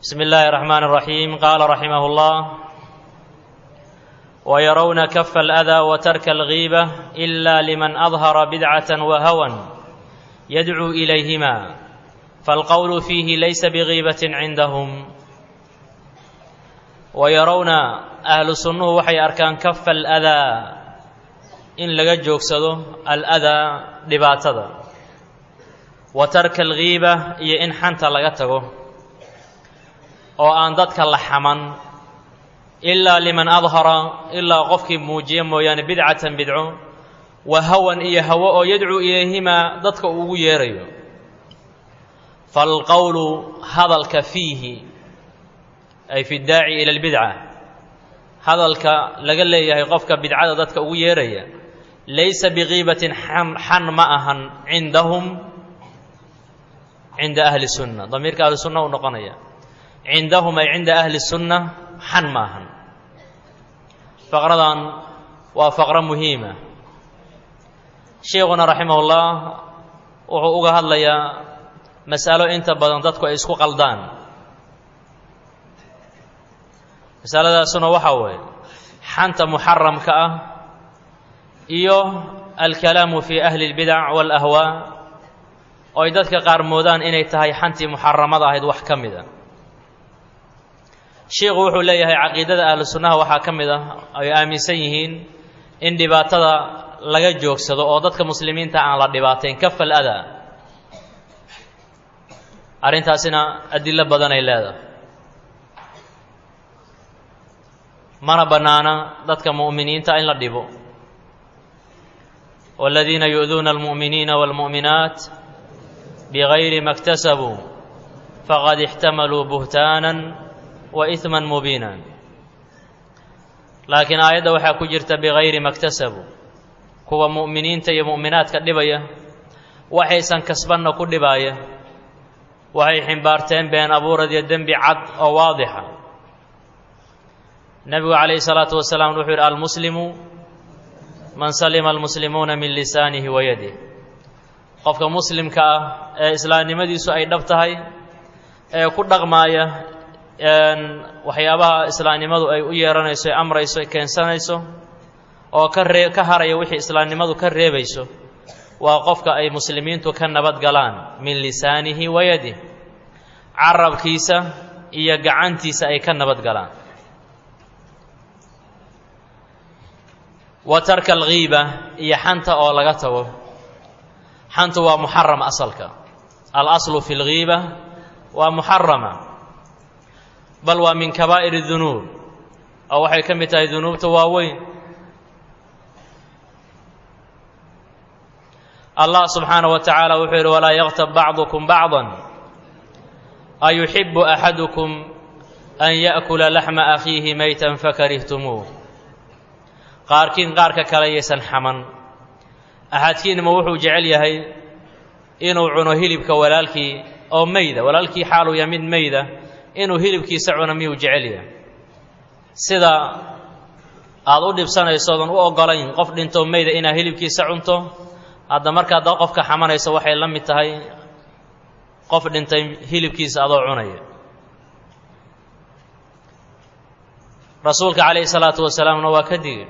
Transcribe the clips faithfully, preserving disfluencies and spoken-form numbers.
بسم الله الرحمن الرحيم. قال رحمه الله: ويرون كف الأذى وترك الغيبة إلا لمن أظهر بدعة وهوى يدعو إليهما، فالقول فيه ليس بغيبة عندهم. ويرون أهل السنة وحي أركان كف الأذى إن لغا جوكسدو الأذى دباتدا، وترك الغيبة إيه إن حنت لغا تغو oo aan dadka la xaman ilaa liman adhara ilaa qofkii muujiya mooyaane bidcatan bidco wa hawan iyo hawo oo yadcuu ilayhima dadka ugu yeerayo. falqawlu hadalka fiihi ay fi daaci ila albidca, hadalka laga leeyahay qofka bidcada dadka ugu yeeraya laysa bigiibatin xan ma ahan cindahum cinda ahli sunna. damiirka ahli sunna u noqonaya عندهم أي عند أهل السنة حن ماهن. فقرة وفقرة مهمة. شيخنا رحمه الله وحوقها الله يا مسألة أنت بدنتك إسكو قلدان. مسألة سنة وحوي حنت محرم كأ إيوه الكلام في أهل البدع والأهواء وإذا قارمودان إن يتهي حنتي محرمة ضاهد وحكم ذا. sheekhu wuxuu leeyahay caqiidada ahlu sunnaha waxaa ka mid ah ay aaminsan yihiin in dhibaatada laga joogsado oo dadka muslimiinta aan la dhibaateyn kafal ada. arrintaasina adilo badan ay leedahay, mana bannaana dadka mu'miniinta in la dhibo. والذين يؤذون المؤمنين والمؤمنات بغير ما اكتسبوا فقد احتملوا بهتانا وإثما مبينا. لكن آية waxaa ku jirta بغير ما اكتسبوا، kuwa mu'miniinta iyo mu'minaadka dhibaya waxaysan kasbanna ku dhibaya, waxay ximbaarteen been abuurad iyo dembi cad oo waadixa. nabigu calayhi salaatu wasalaam wuxuu yidhi: almuslimu man salima almuslimuuna min lisaanihi wa yadihi. qofka muslimka ah ee islaamnimadiisu ay dhab tahay ee ku dhaqmaaya waxyaabaha islaamnimadu ay u yeeranayso ee amrayso ee keensanayso oo ka ree ka haraya wixii islaamnimadu ka reebayso, waa qofka ay muslimiintu ka nabad galaan min lisaanihi wa yadihi, carabkiisa iyo gacantiisa ay ka nabad galaan. wa tarka alghiiba iyo xanta oo laga tago. xantu waa muxaram asalka, alaslu fi lghiiba waa muxarama, bal waa min kabaa'ir الdunuub, oo waxay ka mid tahay dunuubta waaweyn. allah subxaanaه wa tacaala wuxuu yidhi: walaa yaqtab bacdukum bacضa ayuxibu axadukum an yaأkula laxma akhiihi maytan fakarihtumuuh. qaarkiin qaarka kale yaysan xaman. axadkiinma wuxuu jecel yahay inuu cuno hilibka walaalkii oo mayda, walaalkii xaaluu ya mid mayda, inuu hilibkiisa cuno miyuu jecel yahay? sida aad u dhibsanayso odan u ogolayn qof dhintoo mayda inaad hilibkiisa cunto, hadda markaad qofka xamanayso waxay la mid tahay qof dhintay hilibkiisa adoo cunaya. rasuulka calayhi salaatu wasalaamna waa ka digay.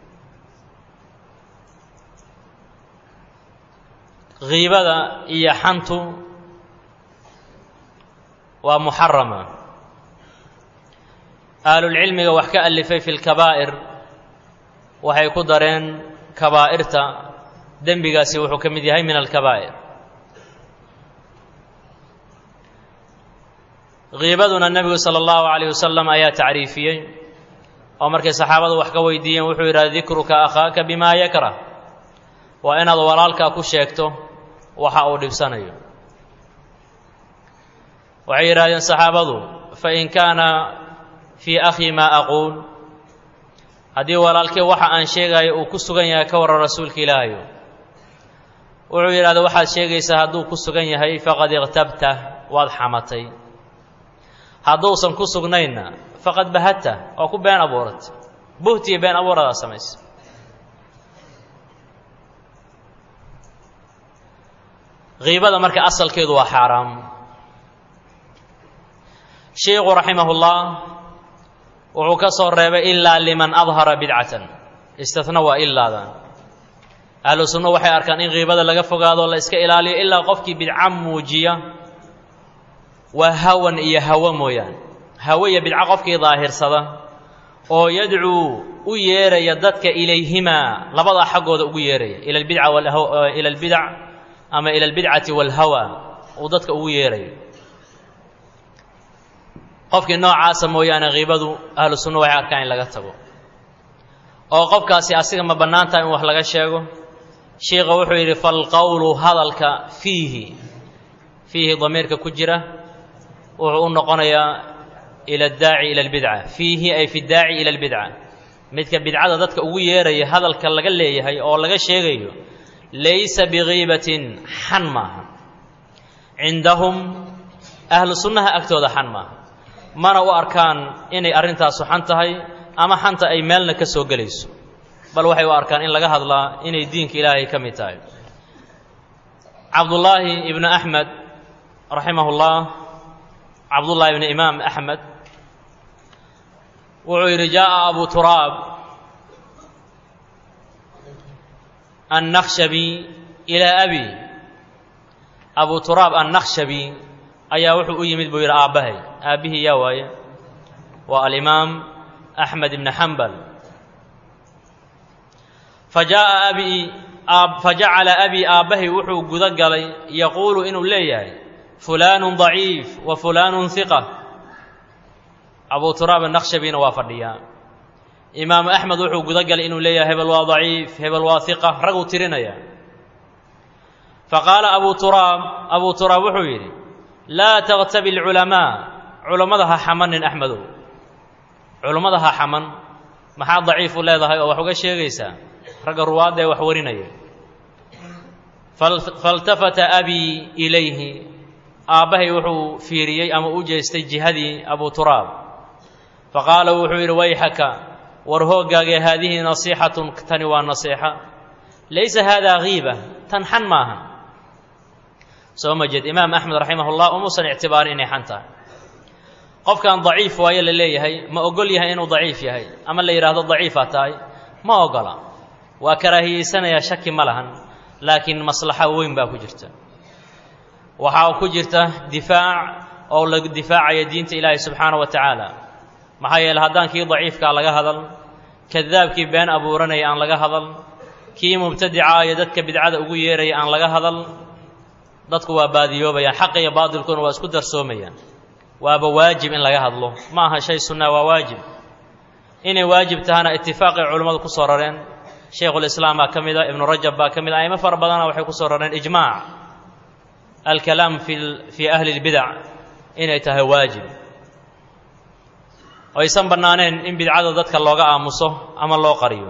ghiibada iyo xantu waa muxarama. ahlulcilmiga wax ka alifay fi lkabaa'ir waxay ku dareen kabaa'irta dembigaasi wuxuu ka mid yahay min alkabaa'ir. ghiibaduna nebigu sala allahu calayh wasalam ayaa tacriifiyey oo markay saxaabadu wax ka weydiiyeen wuxuu yidhaha: dikruka akhaaka bimaa yakrah, waa inaad walaalkaa ku sheegto waxa uu dhibsanayo. waxay yidhahdeen saxaabadu: fain kaana fii akhii maa aquul, haddii walaalkii waxa aan sheegayo uu ku sugan yahay ka warran rasuulka ilaahayo. wuxuu yidhahda: waxaad sheegaysaa hadduu ku sugan yahay faqad iqtabta, waad xamatay. hadduusan ku sugnaynna faqad bahadta, waa ku been abuuratay. buhtiyo been abuuradaa samaysa. ghiibada marka asalkeedu waa xaaraam. sheekhu raximahullah wuxuu ka soo reebay ilaa liman adhara bidcatan istithna waa ilaadan ahlu sunna waxay arkaan in qiibada laga fogaado la iska ilaaliyo ilaa qofkii bidca muujiya waa hawan iyo hawa mooyaan hawa iyo bidca qofkii daahirsada oo yadcuu u yeeraya dadka ilayhimaa labada xaggooda ugu yeeraya ila albidca walhawa ila albidc ama ila albidcati walhawa uu dadka ugu yeerayo qofkii noocaasa mooyaane qiibadu ahlu sunna waxay arkaan in laga tago oo qofkaasi asiga ma bannaan tahay in wax laga sheego sheekha wuxuu yidhi falqowlu hadalka fiihi fiihi damiirka ku jira wuxuu u noqonayaa ila addaaci ila albidca fiihi ay fi ddaaci ila albidca midka bidcada dadka ugu yeeraya hadalka laga leeyahay oo laga sheegayo laysa bigiibatin xan maaha cindahum ahlu sunnaha agtooda xan maaha mana u arkaan inay arrintaasu xan tahay ama xanta ay meelna ka soo gelayso bal waxay u arkaan in laga hadlaa inay diinka ilaahay ka mid tahay cabdullaahi ibnu axmed raximahullah cabdullahi ibnu imaam axmed wuxuu yidhi jaa'a abu turaab annakhshabi ilaa abi abu turaab annakhshabi ayaa wuxuu u yimid buu yidhi aabbahay aabbihii yaa waaye waa alimaam axmed ibni xambal fajaa'a abii fajacala abii aabbahay wuxuu guda galay yaquulu inuu leeyahay fulaanun daciif wa fulaanun hiqa abu turaab annakhshabina waa fadhiyaa imaamu axmed wuxuu guda galay inuu leeyahay hebel waa daciif hebel waa hiqa raguu tirinaya faqaala abu turaab abu turaab wuxuu yidhi laa takhtabi alculamaa culammada ha xamanin axmedow culammada ha xaman maxaa daciif u leedahay oo wax uga sheegaysaa ragga ruwaadda ee wax warinaya faltafata abii ilayhi aabbahay wuxuu fiiriyey ama u jeestay jihadii abu turaab faqaala wuxuu yidhi wayxaka war hooggaagee haadihi nasiixatun tani waa nasiixa laysa haadaa giiba tan xan maaha soo ma jeed imaam axmed raximahullah umuusan ictibaarin inay xan tahay qofkan daciif waayo la leeyahay ma ogol yahay inuu daciif yahay ama la yidhaahdo daciifaa tahay ma ogola waa karaahiyeysanaya shaki ma lahan laakiin maslaxa weyn baa ku jirta waxaa ku jirta difaac oo lagu difaacaya diinta ilaahay subxaana wa tacaala maxaa yeele haddaan kii daciifkaa laga hadal kadaabkii been abuuranaya aan laga hadal kii mubtadica iyo dadka bidcada ugu yeeraya aan laga hadal dadku waa baadiyoobayaan xaqa iyo baadilkuna waa isku darsoomayaan waaba waajib in laga hadlo ma aha shay sunnaa waa waajib inay waajib tahana itifaaqay culimmadu ku soo rareen shaykhulislaam baa ka mid a ibnu rajab baa ka mid a aimo fara badana waxay ku soo rareen ijmaac alkalaam fi fii ahli lbidac inay tahay waajib aysan bannaaneen in bidcada dadka looga aamuso ama loo qariyo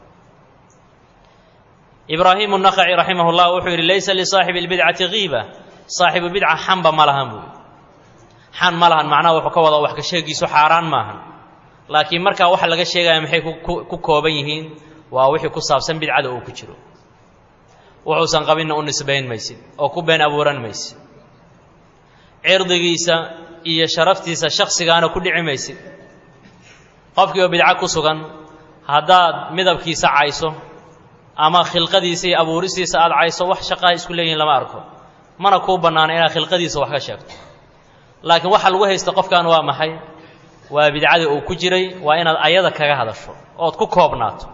ibraahimu naqaci raximahullah wuxuu yidhi laysa lisaaxibi lbidcati giiba saaxibu bidca xanba ma lahan buui xan ma lahan macnaha wuxuu ka wada wax ka sheegiisu xaaraan maahan laakiin markaa waxa laga sheegaya maxay ku kooban yihiin waa wixii ku saabsan bidcada uu ku jiro wuxuusan qabinna u nisbayn maysid oo ku been abuuran maysid cirdigiisa iyo sharaftiisa shakhsigaana ku dhici maysid qofkii oo bidco ku sugan haddaad midabkiisa cayso ama khilqadiisa iyo abuuristiisa aada cayso wax shaqaha isku leeyihin lama arko mana kuu bannaana inaad khilqadiisa wax ka sheegto laakiin waxa lagu haysta qofkan waa maxay waa bidcadii uu ku jiray waa inaad ayada kaga hadasho ood ku koobnaato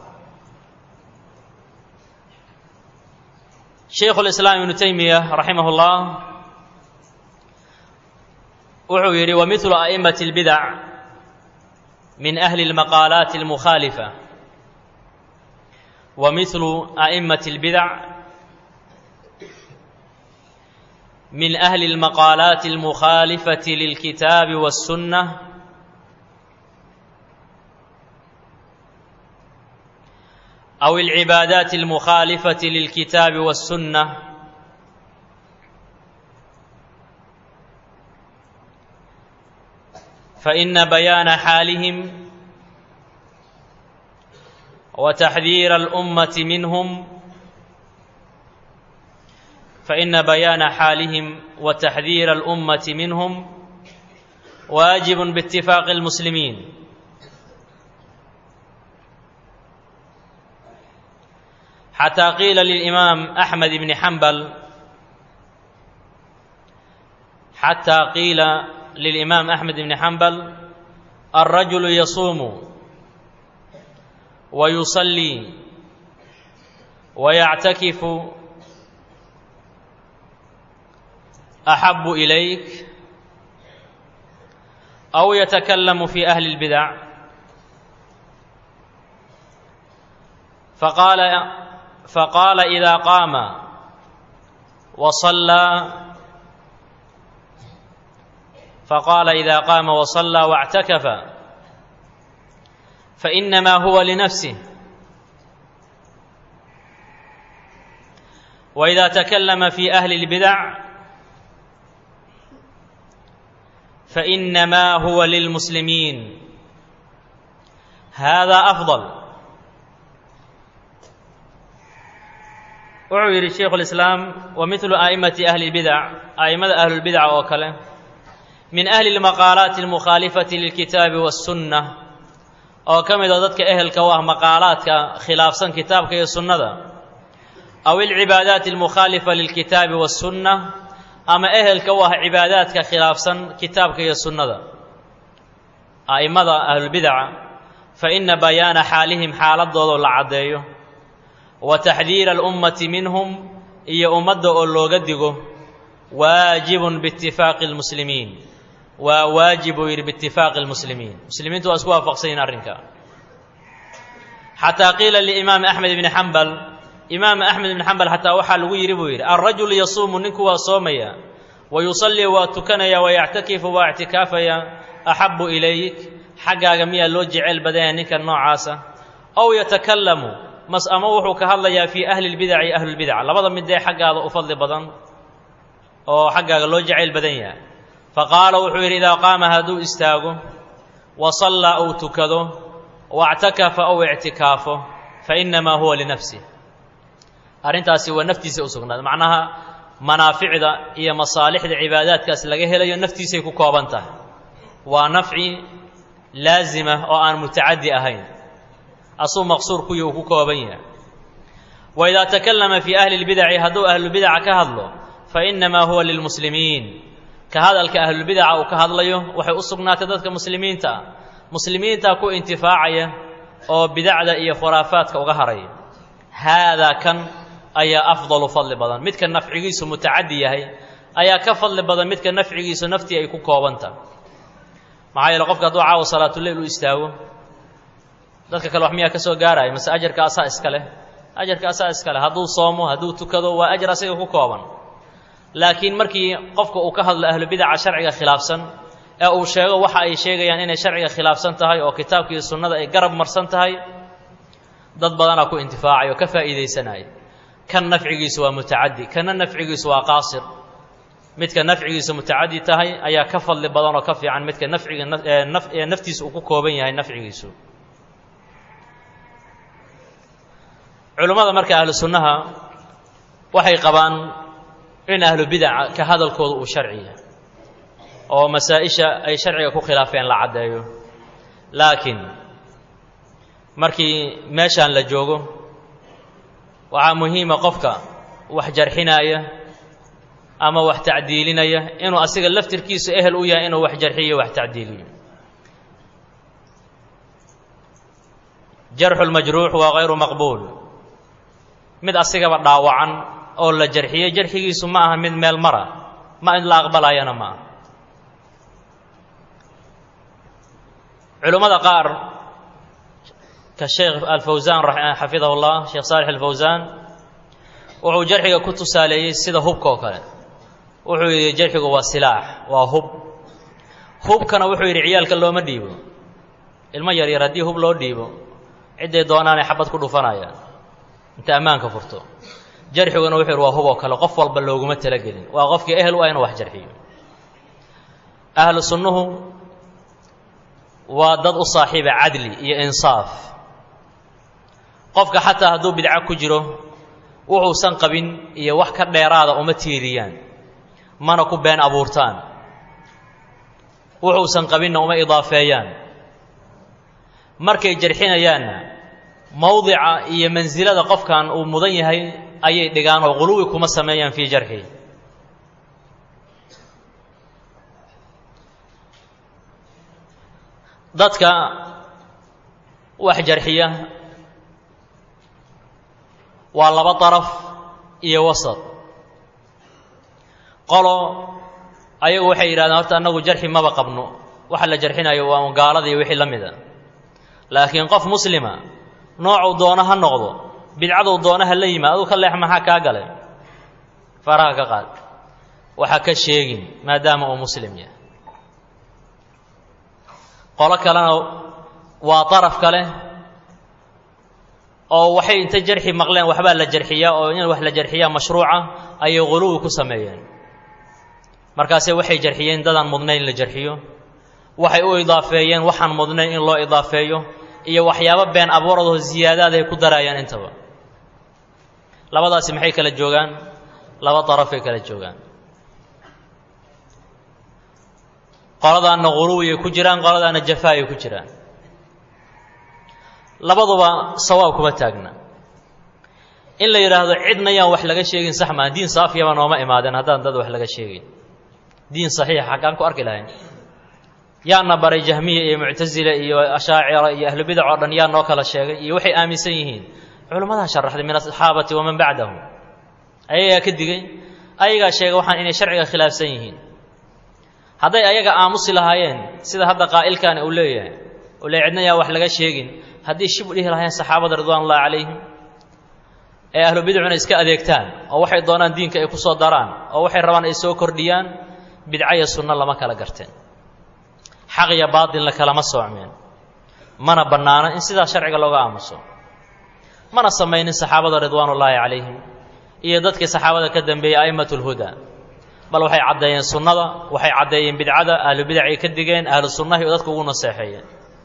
shaykhulislaam ibnu taymiya raximahullah wuxuu yidhi wamilu a'immati اlbidac min ahli اlmaqaalaati اlmukhaalifa wamilu a'immati اlbidac min ahli اlmaqaalaati اlmukhaalifati lilkitaabi waالsunnah أو العبادات المخالفة للكتاب والسنة فإن بيان حالهم وتحذير الأمة منهم فإن بيان حالهم وتحذير الأمة منهم واجب باتفاق المسلمين. حتى قيل للإمام أحمد بن حنبل حتى قيل للإمام أحمد بن حنبل الرجل يصوم ويصلي ويعتكف أحب إليك أو يتكلم في أهل البدع؟ فقال فقال إذا قام وصلى فقال إذا قام وصلى واعتكف فإنما هو لنفسه، وإذا تكلم في أهل البدع فإنما هو للمسلمين. هذا أفضل. وعير الشيخ الإسلام ومثل أئمة أهل البدع أئمة أهل البدع وكله من أهل المقالات المخالفة للكتاب والسنة، أو كم إذا ضدك أهل كواه مقالات خلاف سن كتابك والسنة، أو العبادات المخالفة للكتاب والسنة، أما أهل كواه عبادات خلاف سن كتابك والسنة أئمة أهل البدع، فإن بيان حالهم حال الضوء العدي وتحذير الأمة منهم إيا أمد أولوغدقه واجب باتفاق المسلمين، وواجب باتفاق المسلمين. مسلمين تؤسوا فقسين الرنكا. حتى قيل للإمام أحمد بن حنبل إمام أحمد بن حنبل حتى وحل وير وير الرجل يصوم نكوا صوميا ويصلي وتكنيا ويعتكف واعتكافيا أحب إليك حقا جميع لو جعل بدانك النوع عاسى، أو يتكلم مس أموح كهلا في أهل البدع أهل البدع لبضا من دي حق هذا أفضل بدن أو حق لو جعل بدنيا. فقال وحير إذا قام هدو استاغو وصلى أو تكذو واعتكف أو اعتكافه فإنما هو لنفسه. أرنتاسي ونفتي سأسقنا معناها منافع ذا هي مصالح العبادات كاس لقيه لي نفتي سيكو كوابنته ونفعي لازمة أو أن متعدي أهين أصو مقصور كيو كوابين. وإذا تكلم في أهل البدع هدو أهل البدع كهضلو فإنما هو للمسلمين. كهذا الكأهل البدع أو كهضليو وحي أصقنا تددك مسلمين تا مسلمين تا كو انتفاعية أو بدع ذا إيا خرافات كوغهرية. هذا كان أي أفضل فضل بدن متك النفعيس متعدية هي أي كفضل بدن متك النفعيس نفتي أي كوكوبنتا معايا لقفك دعاء وصلاة الليل ويستاوى dadka kale wax miyaa ka soo gaaray mas ajarka asaa iska leh ajarka asaa iska leh haduu soomo haduu tukado waa ajr asiga ku kooban. laakiin markii qofka uu ka hadlo ahlu bid'a sharciga khilaafsan ee uu sheego waxa ay sheegayaan inay sharciga khilaafsan tahay oo kitaabka iyo sunnada ay garab marsan tahay dad badan ku intifaacay oo ka faa'iideysanay. kan nafcigiisu waa mutaaddi kana nafcigiisu waa qaasir. midka nafcigiisu mutaaddi tahay ayaa ka fadli badan oo ka fiican midka nafciga naftiisa uu ku kooban yahay nafcigiisu. علماء مركز أهل السنة وحي قبان إن أهل البدع كهذا الكود شرعي أو مسائش أي شرعي كو خلافين لعدايو. لكن مركي ماشان لجوجو وعا مهمة قفك وحجر حناية أما وح تعديلينية إنه أسيق اللفتر كيس أهل ويا إنه وحجر حية وح تعديلية. جرح المجروح وغير مقبول mid asiga dhaawacan oo la jarxiyay jarxigiisu ma aha mid meel mara ma in la aqbalayana ma. culimada qaar ka Sheikh Al-Fawzan rahimahullah Sheikh Salih Al-Fawzan wuxuu jarxiga ku tusaaleeyay sida hubka oo kale. wuxuu yiri jarxigu waa silaax waa hub. hubkana wuxuu yiri ciyaalka looma dhiibo. ilma yar yar hadii hub loo dhiibo ciday doonaan xabad ku dhufanayaan inta amaanka furto. jarxiguna wuxuu waa hubo kale qof walba looguma talagelin waa qofkii ehel u ayna wax jarxiyo. ahlu sunnuhu waa dad u saaxiiba cadli iyo insaaf. qofka xataa haduu bidca ku jiro wuxuu san qabin iyo wax ka dheeraada uma tiiriyaan mana ku been abuurtaan. wuxuusan qabinna uma idaafeeyaan markay jarxinayaanna mowdica iyo mansilada qofkan uu mudan yahay ayay dhigaan oo quluwi kuma sameeyaan fii jarxi. dadka wax jarxiya waa laba daraf iyo wasat. qolo ayagu waxay yidhahdeen horta annagu jarxi maba qabno, waxa la jarxinayo waa gaalada iyo wixii la mida, laakiin qof muslima noocuu doona ha noqdo, bidcaduu doona ha la yimaad, aduu ka leex maxaa kaa galay, faraha ka qaad, waxa ka sheegin maadaama uu muslim yahay. qolo kalena waa daraf kale oo waxay inta jarxi maqleen waxbaa la jarxiyaa oo in wax la jarxiyaa mashruuca ayay quluwi ku sameeyeen. markaase waxay jarxiyeen dadaan mudnayn la jarxiyo, waxay u idaafeeyeen waxaan mudnayn in loo idaafeeyo, iyo waxyaabo been abuuradoo ziyaadaad ay ku daraayaan intaba. labadaasi maxay kala joogaan? laba darafay kala joogaan. qoladaanna quluwi ay ku jiraan, qoladaanna jafaa ay ku jiraan. labaduba sawaab kuma taagna. in la yidhaahdo cidna yaan wax laga sheegin sax maa, diin saafiyaba nooma imaadeen haddaan dad wax laga sheegin. diin saxiixa xaggaan ku arki lahayn? yaana baray jahmiya iyo muctasila iyo ashaacira iyo ahlu bidac oo dhan yaa noo kala sheegay iyo waxay aaminsan yihiin? culimmadaha sharaxday min asaxaabati waman bacdahum, ayagaa ka digay, ayagaa sheegay waxaan inay sharciga khilaafsan yihiin. hadday ayaga aamusi lahaayeen sida hadda qaa'ilkaani uu leeyahay oo le cidna yaa wax laga sheegin, haddii shib u dhihi lahaayeen saxaabada ridwaanullahi calayhim ee ahlu bidcuna iska adeegtaan oo waxay doonaan diinka ay ku soo daraan oo waxay rabaan ay soo kordhiyaan, bidca iyo sunno lama kala garteen, xaq iyo baatilna kalama soocmeen. mana bannaana in sidaa sharciga looga aamuso, mana samaynin saxaabada ridwaanullaahi calayhim iyo dadkii saxaabada ka dambeeyey a'imatu lhudaa, bal waxay caddeeyeen sunnada, waxay caddeeyeen bidcada, ahlu bidacay ka digeen, ahlu sunnahi oo dadka ugu naseexeeyeen.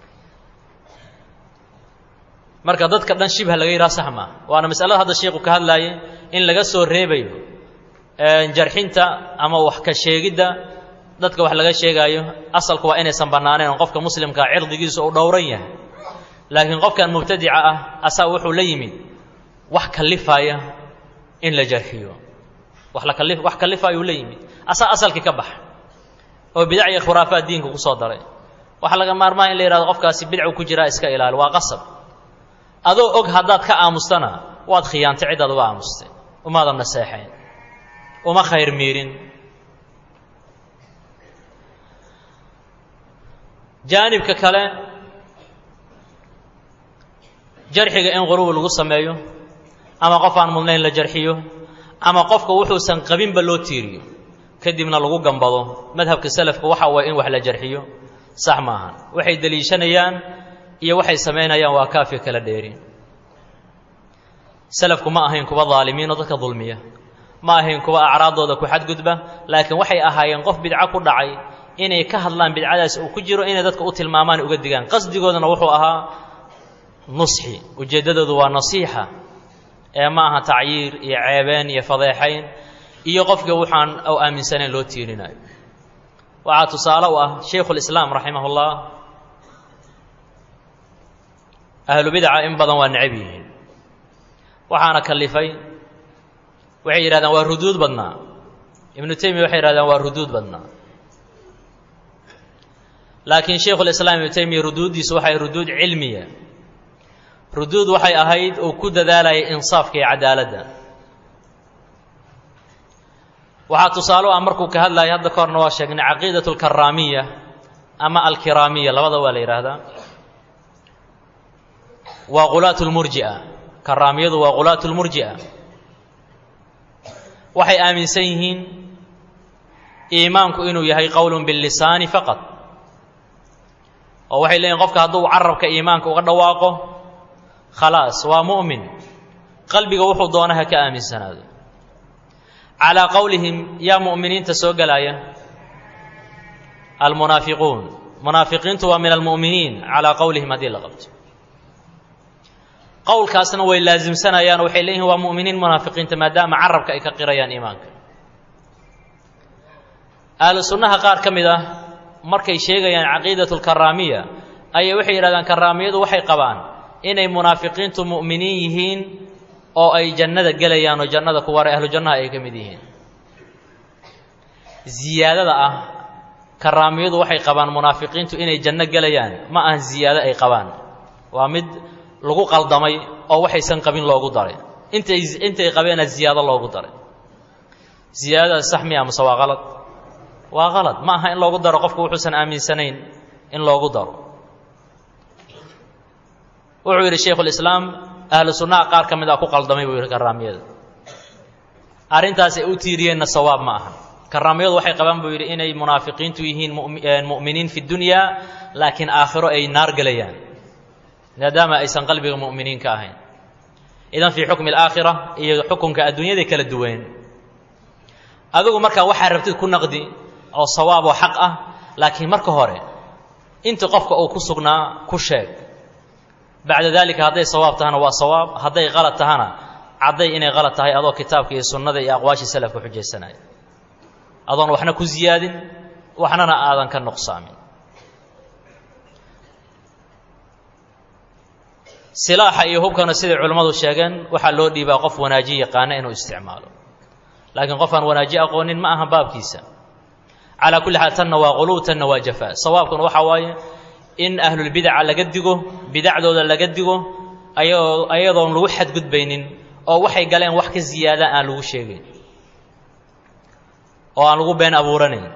marka dadka dhan shibha laga yidhaha sax maa, waana masalada hadda sheikhu ka hadlaayay in laga soo reebayo jarxinta ama wax ka sheegidda dadka wax laga sheegaayo. asalku waa inaysan bannaaneen oo qofka muslimkaa cirdigiisu uu dhowran yahay, laakiin qofkan mubtadica ah asaa wuxuu la yimid wax kallifaya in la jarxiyo, wax la kallif wax kallifayuu la yimid, asaa asalkii ka baxa oo bidac iyo khuraafaad diinka ku soo daray. waxa laga maarmaa in la yidhahdo qofkaasi bidcu ku jiraa iska ilaali, waa qasab. adoo og haddaad ka aamustana waad khiyaantay ciddaad uga aamustay, umaadan naseexayn, uma khayr miirin. jaanibka kale jarxiga in quluwi lagu sameeyo, ama qof aan mudnayn la jarxiyo, ama qofka wuxuusan qabinba loo tiiriyo kadibna lagu gambado. madhabka salafka waxa waye in wax la jarxiyo sax maahan. waxay deliishanayaan iyo waxay samaynayaan waa kaafi kala dheeri. salafku ma ahayn kuwa daalimiin oo dadka dulmiya, ma ahayn kuwa acraadooda ku xadgudba, laakiin waxay ahaayeen qof bidco ku dhacay inay ka hadlaan bidcadaas uu ku jiro, inay dadka u tilmaamaan uga digaan. qasdigoodana wuxuu ahaa nusxi, ujeeddadoodu waa nasiixa ee ma aha tacyiir iyo ceebeen iyo fadeexayn iyo qofka waxaan u aaminsanayn loo tiirinayo. waxaa tusaale u ah shaykhulislaam raximahullah, ahlu bidca in badan waa necab yihiin, waxaana kallifay waxay yidhahdaan waa ruduud badnaa. ibnu taymiya waxay yidhahdaan waa ruduud badnaa, laakiin shaykhulislaam ibnu taymiya ruduuddiisu waxay ruduud cilmiya, ruduud waxay ahayd uu ku dadaalayay insaafka iyo cadaaladda. waxaa tusaale u ah markuu ka hadlayay, hadda ka horna waa sheegnay, caqiidatu alkaraamiya ama alkiraamiya, labada waa la yidhaahdaa. waa qulaatu lmurji'a, karaamiyadu waa qulaatu lmurji'a. waxay aaminsan yihiin iimaanku inuu yahay qowlun billisaani faqad, oo waxay leeyihin qofka hadduu carabka iimaanka uga dhawaaqo khalaas waa mu'min, qalbiga wuxuu doona ha ka aaminsanaado. calaa qowlihim yaa mu'miniinta soo gelaya almunaafiquun, munaafiqiintu waa min almu'miniin calaa qowlihim haddii la qabto. qowlkaasna way laasimsanayaan oo waxay leeyihin waa mu'miniin munaafiqiinta maadaama carabka ay ka qirayaan iimaanka. ahlu sunnaha qaar ka mid ah markay sheegayaan caqiidatul karaamiya ayay waxay yidhahdaan karaamiyadu waxay qabaan inay munaafiqiintu mu'miniin yihiin oo ay jannada gelayaan oo jannada ku waray ahlu jannaha ay ka mid yihiin ziyaadada ah karaamiyadu waxay qabaan munaafiqiintu inay janno gelayaan ma ahan ziyaado ay qabaan waa mid lagu qaldamay oo waxaysan qabin loogu daray intay intay qabeena ziyaado loogu daray ziyaadada sax miya mase waa qalad waa qalad ma aha in loogu daro qofku wuxuusan aaminsanayn in loogu daro wuxuu yidhi shaykhulislaam ahlu sunnaha qaar ka mid ah ku qaldamay buu yidhi karaamiyada arrintaas ay u tiiriyeenna sawaab ma aha karaamiyadu waxay qabaan buu yidhi inay munaafiqiintu yihiin mu'miniin fi dunyaa laakiin aakhiro ay naar gelayaan maadaama aysan qalbiga mu'miniin ka ahayn idan fii xukmi alaakhira iyo xukunka adduunyaday kala duween adigu markaa waxaa rabtid ku naqdi oo sawaab oo xaq ah laakiin marka hore inta qofka uu ku sugnaa ku sheeg bacda dalika hadday sawaab tahana waa sawaab hadday qalad tahana cadday inay qalad tahay adoo kitaabka iyo sunnada iyo aqwaashii salafka xujaysanaya adoon waxna ku ziyaadin waxnana aadan ka nuqsaamin silaaxa iyo hubkana siday culimmadu sheegeen waxaa loo dhiibaa qof wanaaji yaqaana inuu isticmaalo laakiin qof aan wanaaji aqoonin ma aha baabkiisa calaa kulli xaal tanna waa quluw tanna waa jafaa sawaabkuna waxaa waaye in ahlulbidaca laga digo bidacdooda laga digo ayadoo ayadoon lagu xadgudbaynin oo waxay galeen wax ka ziyaada aan lagu sheegayn oo aan lagu been abuuranayn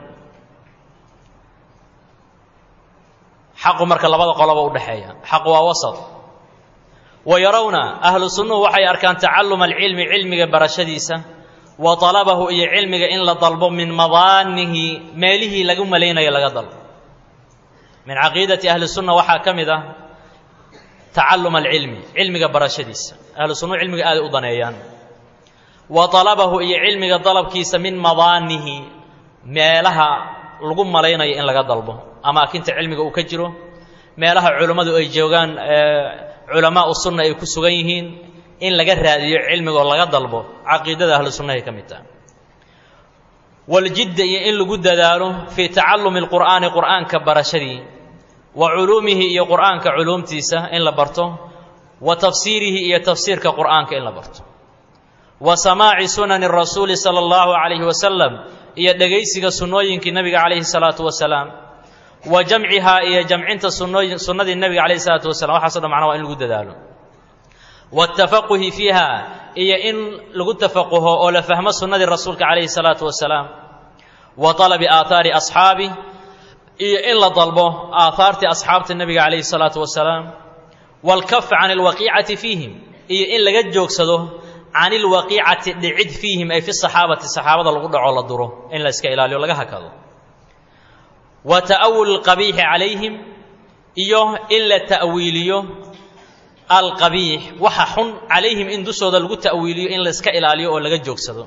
xaqu marka labada qoloba u dhaxeeya xaq waa wasat wa yarawna ahlu sunnuhu waxay arkaan tacalluma alcilmi cilmiga barashadiisa wa talabahu iyo cilmiga in la dalbo min madaanihi meelihii lagu malaynayo laga dalbo min caqiidati ahli sunna waxaa ka mid ah tacallum alcilmi cilmiga barashadiisa ahlu sunnuhu cilmiga aaday u daneeyaan wa talabahu iyo cilmiga dalabkiisa min madaanihi meelaha lagu malaynayo in laga dalbo amaakinta cilmiga uu ka jiro meelaha culummadu ay joogaan culamaa u sunna ay ku sugan yihiin in laga raadiyo cilmiga oo laga dalbo caqiidada ahlu sunnahay ka mid tahay waljidda iyo in lagu dadaalo fii tacallumi alqur'aani qur'aanka barashadii wa culuumihi iyo qur'aanka culuumtiisa in la barto wa tafsiirihi iyo tafsiirka qur'aanka in la barto wa samaaci sunani rasuuli sala allahu calayhi wasalam iyo dhegaysiga sunnooyinkii nabiga calayhi salaatu wasalaam wa jamcihaa iyo jamcinta sunnooyin sunnadii nabiga calayhi salaatu wasalam waxaaso dhan macnaa waa in lagu dadaalo waatafaquhi fiiha iyo in lagu tafaquho oo la fahmo sunnadii rasuulka calayhi salaatu wasalaam wa talabi aathaari asxaabi iyo in la dalbo aathaartii asxaabta nebiga calayhi salaatu wasalaam waalkaf can alwaqiicati fiihim iyo in laga joogsado can ilwaqiicati dhicid fiihim ay fi saxaabati saxaabada lagu dhaco la duro in la iska ilaaliyo laga hakado wa ta'awul alqabiixi calayhim iyo in la ta'wiiliyo alqabiix waxa xun calayhim in dushooda lagu ta'wiiliyo in la iska ilaaliyo oo laga joogsado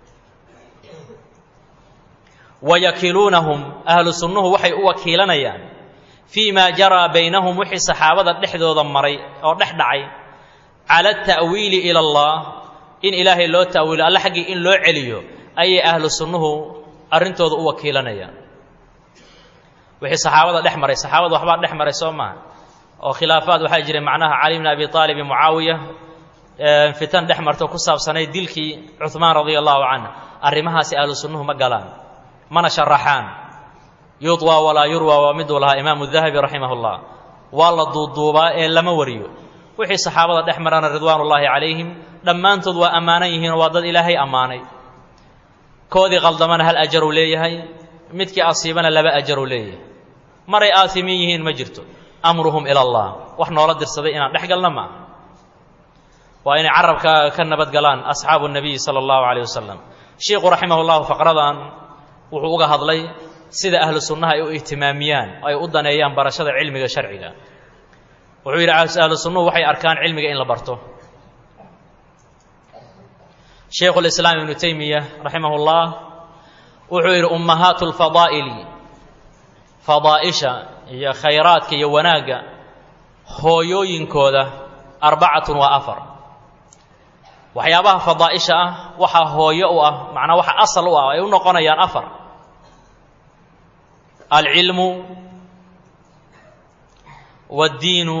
wayakiluunahum ahlu sunnuhu waxay u wakiilanayaan fii maa jaraa baynahum wixii saxaabada dhexdooda maray oo dhex dhacay cala ata'wiili ila allah in ilaahay loo ta'wiilo alle xaggii in loo celiyo ayay ahlu sunnuhu arrintooda u wakiilanayaan wixii saxaabada dhex maray saxaabada waxbaa dhex maray soo maaha oo khilaafaad waxaa jiray macnaha cali bn abi aalib iyo mucaawiya fitan dhex marto ku saabsanay dilkii cuhmaan radia allahu canh arrimahaasi ahlu sunnuhu ma galaan mana sharaxaan yudwaa walaa yurwaa waa miduu lahaa imaamu dahabi raximah llah waa la duuduubaa ee lama wariyo wixii saxaabada dhex marana ridwaanullaahi calayhim dhammaantood waa ammaanan yihiinoo waa dad ilaahay ammaanay koodii qaldamana hal ajaruu leeyahay midkii asiibana laba ajaruu leeyahay maray aasimiin yihiin ma jirto amruhum ila allah wax noola dirsaday inaan dhex galna maaha waa inay carabka ka nabadgalaan asxaabu nabiyi sala allahu calayh wasalam sheikhu raximah llahu faqradan wuxuu uga hadlay sida ahlu sunnaha ay u ihtimaamiyaan oo ay u daneeyaan barashada cilmiga sharciga wuxuu yidhi ahlu sunnuhu waxay arkaan cilmiga in la barto shaykhu lislaam ibnu taymiya raximah llah wuxuu yidhi ummahaatu lfadaa'ili fadaa'isha iyo khayraadka iyo wanaagga hooyooyinkooda arbacatun waa afar waxyaabaha fadaa'isha ah waxaa hooyo u ah macnaa waxa asal u ah ay u noqonayaan afar alcilmu wاddiinu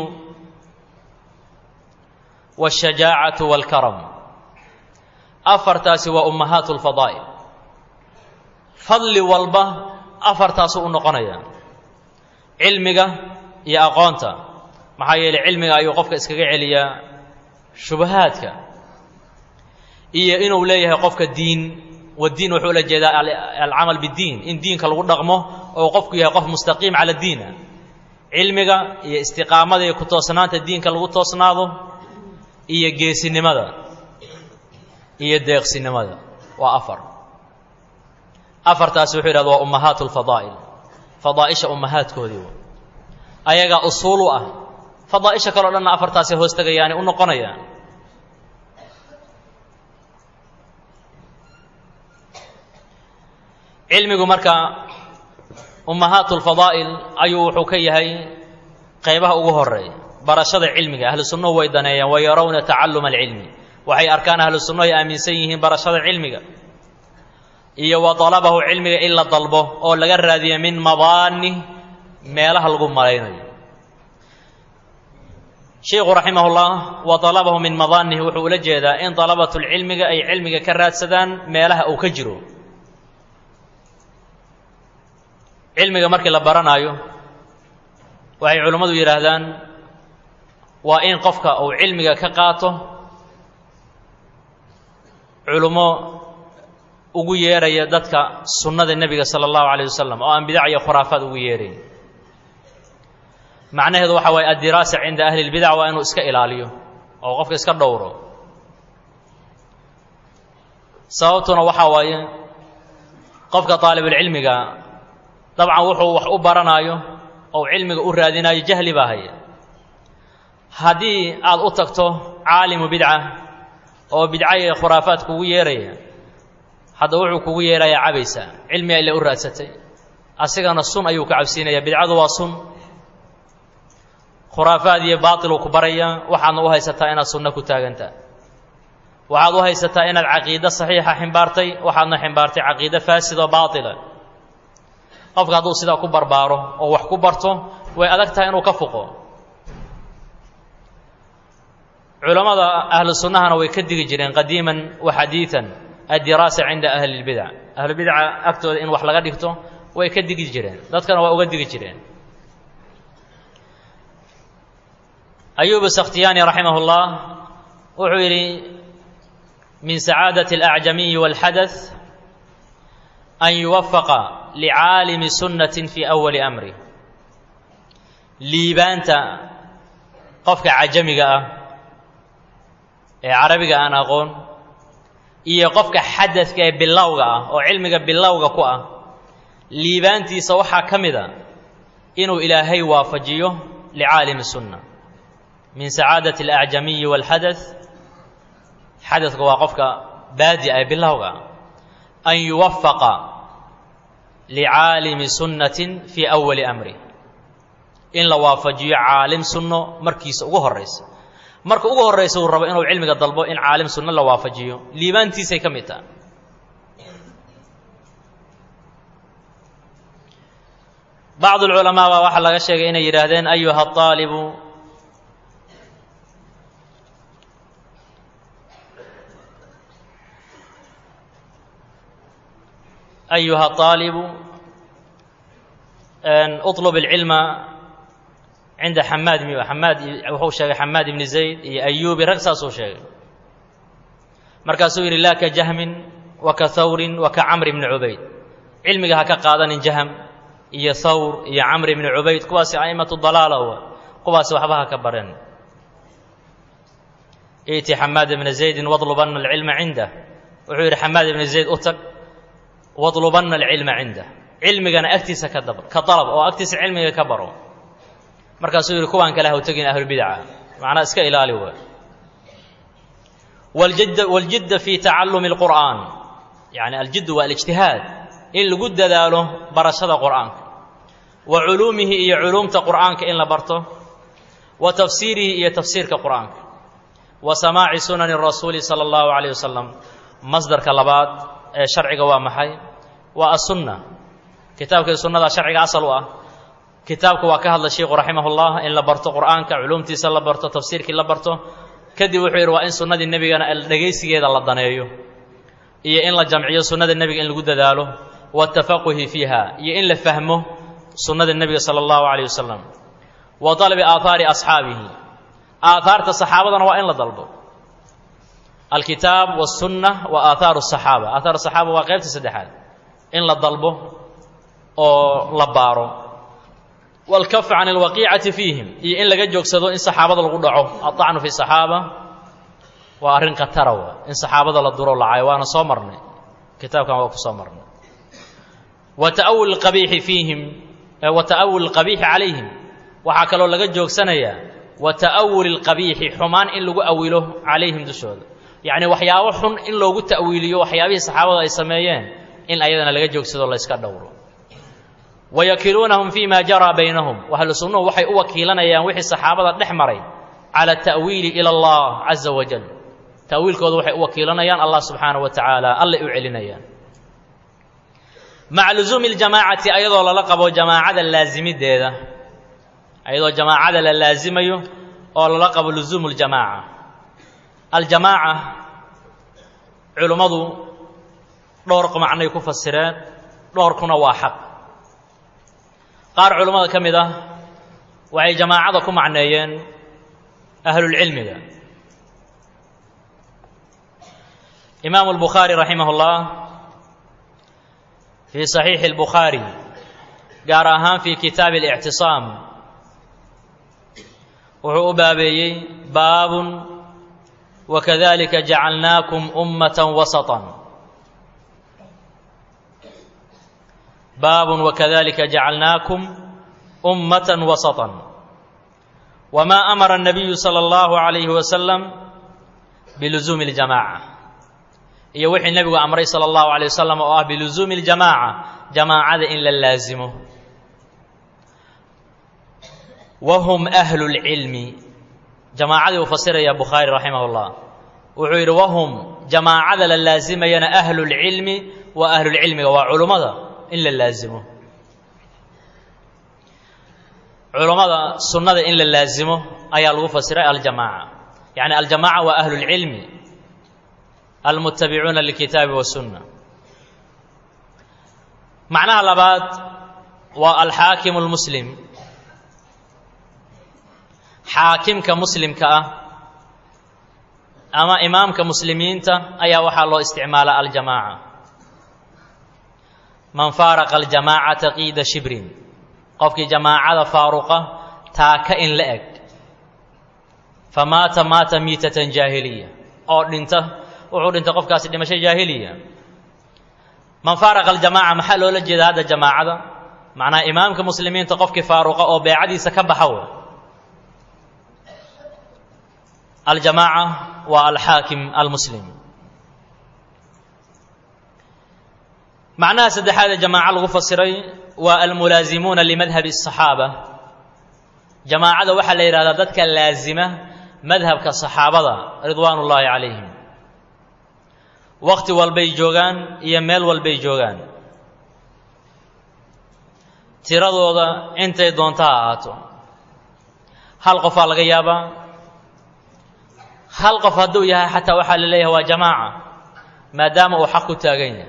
wاshajaacatu wاlkaram. afartaasi waa ummahaatu اlfadaa'il. fadli walba afartaasuu u noqonaya: cilmiga iyo aqoonta, maxaa yeelay cilmiga ayuu qofka iskaga celiyaa shubahaadka, iyo inuu leeyahay qofka diin. wadiin wuxuu ula jeedaa alcamal biddiin, in diinka lagu dhaqmo oo qofku yahay qof mustaqiim cala diina. cilmiga iyo istiqaamada iyo ku toosnaanta diinka lagu toosnaado, iyo geesinimada iyo deeqsinimada. waa afar. afartaasi wuxuu yidhahda waa ummahaatu lfadaa'il, fadaa'isha ummahaadkoodii ayagaa usuul u ah. fadaa'isha kaleo dhanna afartaasay hoos tegayaani u noqonayaan. cilmigu marka ummahaatu lfadaa'il ayuu wuxuu ka yahay qaybaha ugu horeeya. barashada cilmiga ahlu sunnuhu way daneeyaan, wa yarawna tacalluma alcilmi, waxay arkaan ahlu sunnuhu ay aaminsan yihiin barashada cilmiga iyo wa dalabahu cilmiga in la dalbo oo laga raadiyo min madaani meelaha lagu malaynayo. sheikhu raximahullah wa dalabahu min madaanihi wuxuu ula jeedaa in dalabatulcilmiga ay cilmiga ka raadsadaan meelaha uu ka jiro. cilmiga markii la baranaayo waxay culimmadu yidhaahdaan waa in qofka uu cilmiga ka qaato culummo ugu yeeraya dadka sunnada nebiga sala allahu calayh wasalam oo aan bidac iyo khuraafaad ugu yeerayn. macnaheedu waxa waaye addiraasa cinda ahli lbidac waa inuu iska ilaaliyo oo qofka iska dhowro. sababtuna waxaa waaye qofka daalibulcilmiga dabcan wuxuu wax u baranaayo oo cilmiga u raadinayo jahli baa haya. haddii aad u tagto caalimu bidca oo bidca iyo khuraafaad kugu yeeraya, hadda wuxuu kugu yeerayaa cabaysa, cilmiga ila u raadsatay, asigana sun ayuu ka cabsiinaya. bidcadu waa sun, khuraafaad iyo baatiluu ku baraya, waxaadna u haysataa inaad sunno ku taagantaa. waxaad u haysataa inaad caqiide saxiixa ximbaartay, waxaadna ximbaartay caqiide faasid oo baatila. qofka hadduu sidaa ku barbaaro oo wax ku barto, way adag tahay inuu ka foqo. culammada ahlu sunnahana way ka digi jireen qadiiman wa xadiidan addiraasa cinda ahli lbidac. ahlubidca agtooda in wax laga dhigto way ka digi jireen, dadkana waa uga digi jireen. ayuub sakhtiyaani raximah اllah wuxuu yidhi min sacaadati alacjamiyi wاlxadaث an yuwafaqa licaalimi sunnatin fii awali amri. liibaanta qofka cajamiga ah ee carabiga aan aqoon iyo qofka xadadka ee bilowga ah oo cilmiga bilowga ku ah, liibaantiisa waxaa ka mid a inuu ilaahay waafajiyo licaalimi sunna. min sacaadati alacjamiyi wاlxadaث, xadadka waa qofka baadi'a ee bilowga ah, an yuwafaqa licaalimi sunnatin fii awali amri, in la waafajiyo caalim sunno markiisa ugu horraysa. marka ugu horraysa uu rabo inuu cilmiga dalbo in caalim sunno la waafajiyo, liibaantiisay ka mid taha. bacdu alculamaa baa waxaa laga sheegay inay yidhaahdeen ayuha aalibu ayuha aalibu uطlub alcilma cinda xamaad xamaad wuxuu sheegay xamaad ibni zayd iyo ayuubi rag saasuu sheegay. markaasuu yidhi laa ka jahmin wa ka hawrin wa ka camr ibni cubayd. cilmiga ha ka qaadanin jahm iyo hawr iyo camr ibni cubayd, kuwaasi a'immatu dalaala wa kuwaasi waxba ha ka baran. iti xamaad ibna zaydin wadlubanna alcilma cindah. wuxuu yidhi xamaad ibni zayd u tag wadlubanna alcilma cindah, cilmigana agtiisa ka dab ka dalab oo agtiisa cilmiga ka baro. markaasuu yidhi kuwaan kale ha u tegin ahlubidca, macnaa iska ilaali wa. waljidda fii tacallumi alqur'aan, yani aljiddu waa alijtihaad, in lagu dadaalo barashada qur'aanka, wa culuumihi iyo culuumta qur'aanka in la barto, wa tafsiirihi iyo tafsiirka qur'aanka, wa samaaci sunani rasuuli sala allahu calayh wasalam. masdarka labaad ee sharciga waa maxay? waa asunna. kitaabka sunnada sharciga asal u ah kitaabku waa ka hadla sheekhu rahimahullah in la barto quraanka culumtiisa la barto tafsiirkii la barto kadib wuxuu yiri waa in sunnadii nabigana dhageysigeeda la daneeyo iyo in la jamciyo sunnada nabiga in lagu dadaalo wa tafaquhi fiha iyo in la fahmo sunnada nabiga sallallahu alayhi wasallam wa talabi aathari ashaabihi aatharta saxaabadana waa in la dalbo الكتاب والسنة وآثار الصحابة آثار الصحابة وقيبت السدحات إن للضلبه أو لباره والكف عن الوقيعة فيهم إن لقد جوكسدوا إن صحابة الغدعوا الطعن في الصحابة وأرن قتروا إن صحابة الضروا العيوان صمرنا كتاب كان وقف صمرنا وتأول القبيح فيهم وتأول القبيح عليهم وحكلوا لقد جوكسنايا وتأول القبيح حمان إن لقوا أوله عليهم دشود يعني waxyaabo xun in loogu ta'wiiliyo waxyaabihii saxaabada ay sameeyeen in ayadana laga joogsado la iska dhowro wayakilunhum fima jara baynahum wa ahlu sunnah waxay u wakiilanayaan wixii saxaabada dhex maray ala ta'wiili ila Allah azza wa jalla ta'wiilkoodu waxay u wakiilanayaan Allah subhanahu wa ta'ala alla u celinayaan ma'a luzum al-jama'ati ayadoo la qabo jamaacada laazimideeda ayadoo jamaacada la laazimayo oo la qabo luzum al-jamaa'a الجماعة علماء دور معنى كفسرات دور كنا واحد قار علماء كم إذا وعي جماعة كم معنيين أهل العلم ده. إمام البخاري رحمه الله في صحيح البخاري قراها في كتاب الاعتصام وهو بابي باب وكذلك جعلناكم أمة وسطا باب وكذلك جعلناكم أمة وسطا وما أمر النبي صلى الله عليه وسلم بلزوم الجماعة يوحي النبي أمره صلى الله عليه وسلم وآه بلزوم الجماعة جماعة إلا اللازمه وهم أهل العلم جماعة يفسر يا بخاري رحمه الله وعير وهم جماعة اللازمة ين أهل العلم وأهل العلم وعلماء إلا اللازمه علماء سنة إلا اللازمه أي الفسر الجماعة يعني الجماعة وأهل العلم المتبعون للكتاب والسنة معناها لبعض والحاكم المسلم حاكم كمسلم كأ أما إمام كمسلمين تا أيا وحى الله استعمال الجماعة من فارق الجماعة قيد شبر قفك جماعة فارقة تاكئن لأك فمات مات ميتة جاهلية أو أنت وعود أنت قفك أسد مشي جاهلية من فارق الجماعة محل ولا جد هذا جماعة معناه إمام كمسلمين تقفك فارقة أو بعدي سكب حول الجماعة والحاكم المسلم معناها سدحات الجماعة الغفصري والملازمون لمذهب الصحابة جماعة وحل إرادتك اللازمة مذهب كالصحابة رضوان الله عليهم وقت والبيجوغان يميل والبيجوغان تردو ذا انت دونتا آتو هل قفا الغيابة هل قف هدو يها حتى وحل إليه هو جماعة ما دام هو حق تاغين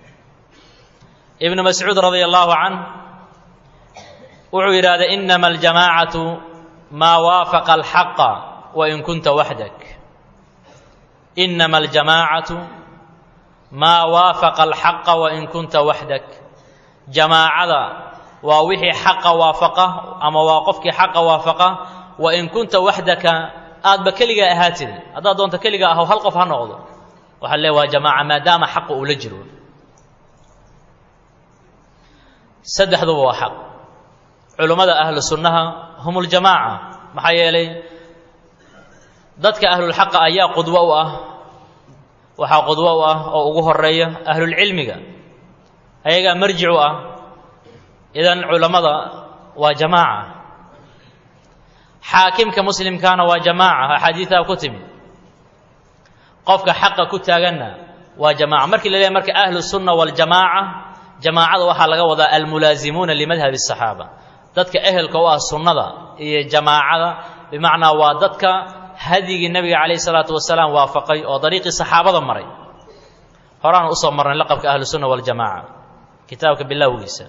ابن مسعود رضي الله عنه وعير هذا إنما الجماعة ما وافق الحق وإن كنت وحدك إنما الجماعة ما وافق الحق وإن كنت وحدك جماعة ووحي حق وافقه أما واقفك حق وافقه وإن كنت وحدك aad ba kaliga ahaatid hadaa doonta kaliga ah hal qof ha noqdo waxa leeyahay waa jamaa maadaama xaq uu la jiro saddexdu waa xaq culimada ahlu sunnaha humul jamaa maxay yeelay dadka ahlul xaq ayaa qudwa u ah waxa qudwa u ah oo ugu horeeya ahlul cilmiga ayaga marjicu ah idan culimada waa jamaa حاكم كمسلم كان وجماعة حديثة كتب قفك حق كتاغنا وجماعة مركي لله مركي أهل السنة والجماعة jamaacada waxaa laga wadaa almulaazimuuna limadhabi الصaxaaba dadka ehelka u ah sunnada iyo jamaacada bimacnaa waa dadka hadigii nebiga calayhi salaatu wasalaam waafaqay oo dariiqii saxaabada maray horaan usoo marnay laqabka ahlu sunna waljamaaca kitaabka bilowgiisa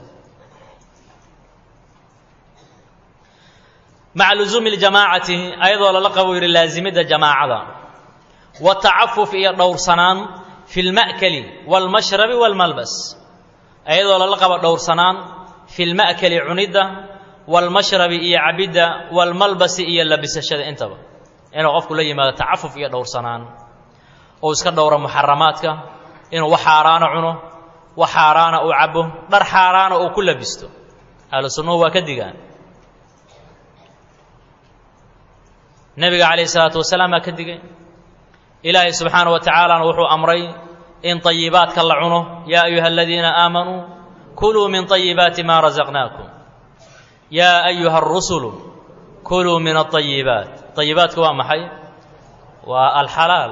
maca luzuumi ljamaacati ayadoo lala qabo yidhi laazimidda jamaacada watacafuf iyo dhowrsanaan fi lma'kali waalmashrabi waalmalbas ayadoo lala qabo dhowrsanaan fi lma'kali cunidda waalmashrabi iyo cabidda waalmalbasi iyo labisashada intaba inuu qofku la yimaado tacafuf iyo dhowrsanaan oo iska dhowro muxaramaadka inuu wax xaaraana cuno wax xaaraana uu cabo dhar xaaraana uu ku labisto ahlu sunnuhu waa ka digaan nebiga calayhi salaatu wasalaam baa ka digay ilaahay subxaana wa tacaalana wuxuu amray in طayibaadka la cuno yaa ayuha aladiina aamanuu kuluu min طayibaati maa rasaqnaakum yaa ayuha arusulu kuluu min aطayibaat طayibaadku waa maxay waa alxalaal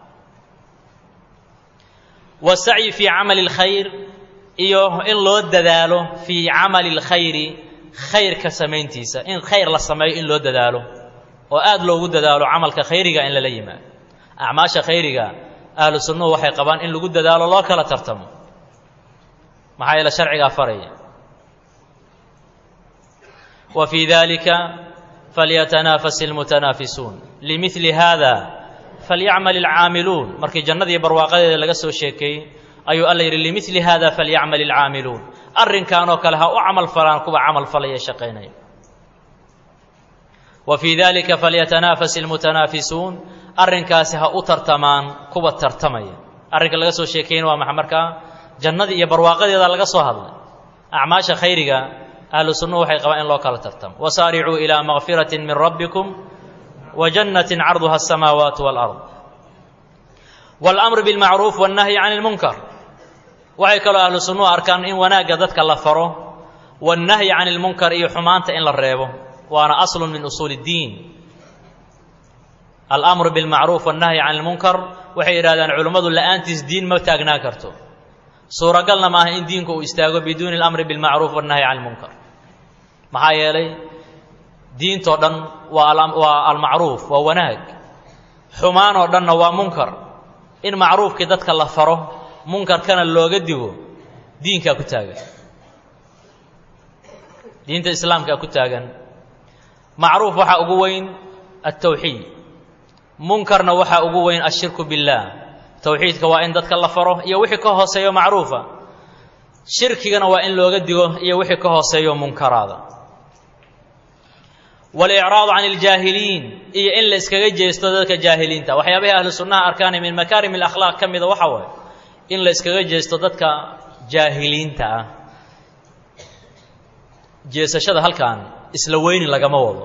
wasacyi fii camali اlkhayr iyo in loo dadaalo fii camali اlkhayri khayrka samayntiisa in khayr la sameeyo in loo dadaalo oo aad loogu dadaalo camalka khayriga in lala yimaado acmaasha khayriga ahlu sunnuhu waxay qabaan in lagu dadaalo loo kala tartamo maxaa yeele sharcigaa faraya wa fii dalika falyatanaafas ilmutanaafisuun limidli haada falyacmal ilcaamiluun markii jannadii barwaaqadeeda laga soo sheekeeyey ayuu alla yidhi limidli haada falyacmal ilcaamiluun arrinkan oo kale ha u camal falaan kuwa camal falaya shaqaynaya wa fii dalika falyatanaafas ilmutanaafisuun arrinkaasi ha u tartamaan kuwa tartamaya arrinka laga soo sheekeyna waa maxa markaa jannadii iyo barwaaqadeeda laga soo hadlay acmaasha khayriga ahlu sunnuhu waxay qabaan in loo kala tartamo wasaaricuu ilaa makfiratin min rabbikum wa jannatin carduha asamaawaatu waalard waalamru bilmacruuf wannahyi cani ilmunkar waxay kaloo ahlu sunnuhu arkaan in wanaagga dadka la faro wannahyi cani ilmunkar iyo xumaanta in la reebo waana aslun min usuuli اddiin alamru bilmacruuf wannahyi cani ilmunkar waxay yidhahdaan culimmadu la'aantiis diin ma taagnaan karto suuragalna maaha in diinku uu istaago biduuni alamri bilmacruuf wannahyi cani ilmunkar maxaa yeelay diintoo dhan waa waa almacruuf waa wanaag xumaanoo dhanna waa munkar in macruufkii dadka la faro munkarkana looga digo diinkaa ku taagan diinta islaamkaa ku taagan macruuf waxaa ugu weyn altawxiid munkarna waxaa ugu weyn ashirku biاllaah tawxiidka waa in dadka la faro iyo wixii ka hooseeyo macruufa shirkigana waa in looga digo iyo wixii ka hooseeyo munkaraada walicraadu can iljaahiliin iyo in la iskaga jeesto dadka jaahiliinta waxyaabahay ahlu sunnaha arkaani min makaarim alakhlaaq ka mida waxa waaye in la iskaga jeesto dadka jaahiliinta ah jeesashada halkan isla weyni lagama wado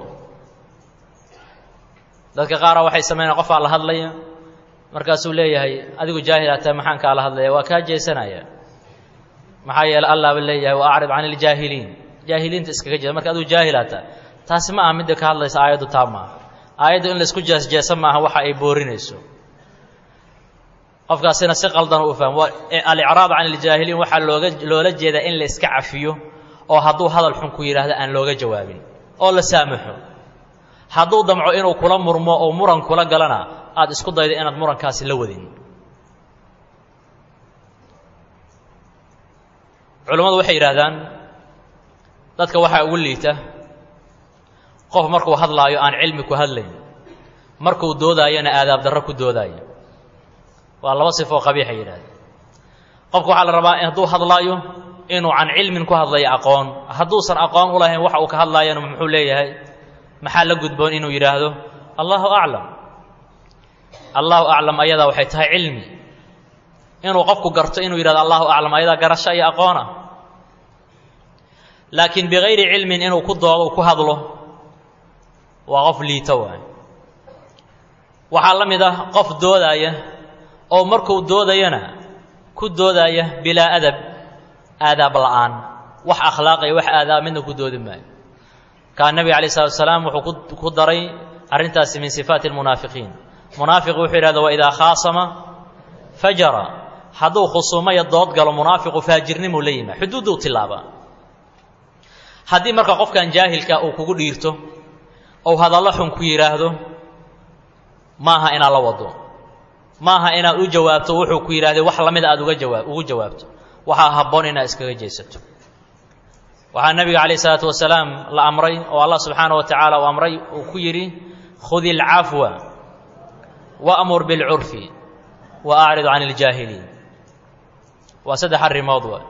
dadka qaara waxay sameynayaan qofaa la hadlaya markaasuu leeyahay adigu jaahil aa tahay maxaan kaala hadlaya waa kaa jeesanaya maxaa yeele allaaba leeyahay wa acrid can iljaahiliin jaahiliinta iskaga jeesa marka adigu jaahil aa tahay taasi ma aha midda ka hadlaysa aayaddu taa maaha aayaddu in laysku jeesjeesa maaha waxa ay boorinayso qofkaasina si qaldan u fahmo alicraab can iljaahiliin waxaa looga loola jeedaa in la iska cafiyo oo hadduu hadal xun ku yidhaahdo aan looga jawaabin oo la saamaxo hadduu damco inuu kula murmo oo muran kula galana aada isku dayda inaad murankaasi la wadin culammadu waxay yidhahdaan dadka waxaa ugu liita qof markuu hadlaayo aan cilmi ku hadlayn markuu doodaayona aadaab darro ku doodaayo waa laba sifoo qabiixay yidhahdeen qofka waxaa la rabaa hadduu hadlaayo inuu can cilmin ku hadlayo aqoon hadduusan aqoon u lahayn waxa uu ka hadlaayana muxuu leeyahay maxaa la gudboon inuu yidhaahdo allahu aclam allahu aclam ayadaa waxay tahay cilmi inuu qofku garto inuu yidhahdo allahu aclam ayadaa garasho iyo aqoon ah laakiin bigayri cilmin inuu ku doodo ku hadlo waa qof liito waay waxaa la mid ah qof doodaaya oo markuu doodayana ku doodaya bilaa adab aadaab la'aan wax akhlaaq iyo wax aadaab midna ku doodi maayo kaan nabiga calayh salatu wasalaam wuxuu ku daray arrintaasi min sifaati almunaafiqiin munaafiq wuxuu yidhahda waidaa khaasama fajara hadduu khusuumaya dood galo munaafiqu faajirnimu la yimaa xuduudduu tilaabaa haddii marka qofkan jaahilka uu kugu dhiirto ou hadallo xun ku yidhaahdo maaha inaad la wado maaha inaad u jawaabto wuxuu ku yidhaahday wax lamida aad uga jawaab ugu jawaabto waxaa habboon inaad iskaga jeesato waxaa nabiga calayh isalaatu wasalaam la amray oo allah subxaana wa tacaala uu amray uu ku yidhi khudi alcafwa waamur bilcurfi wa acrid can iljaahiliin waa saddex arrimood wa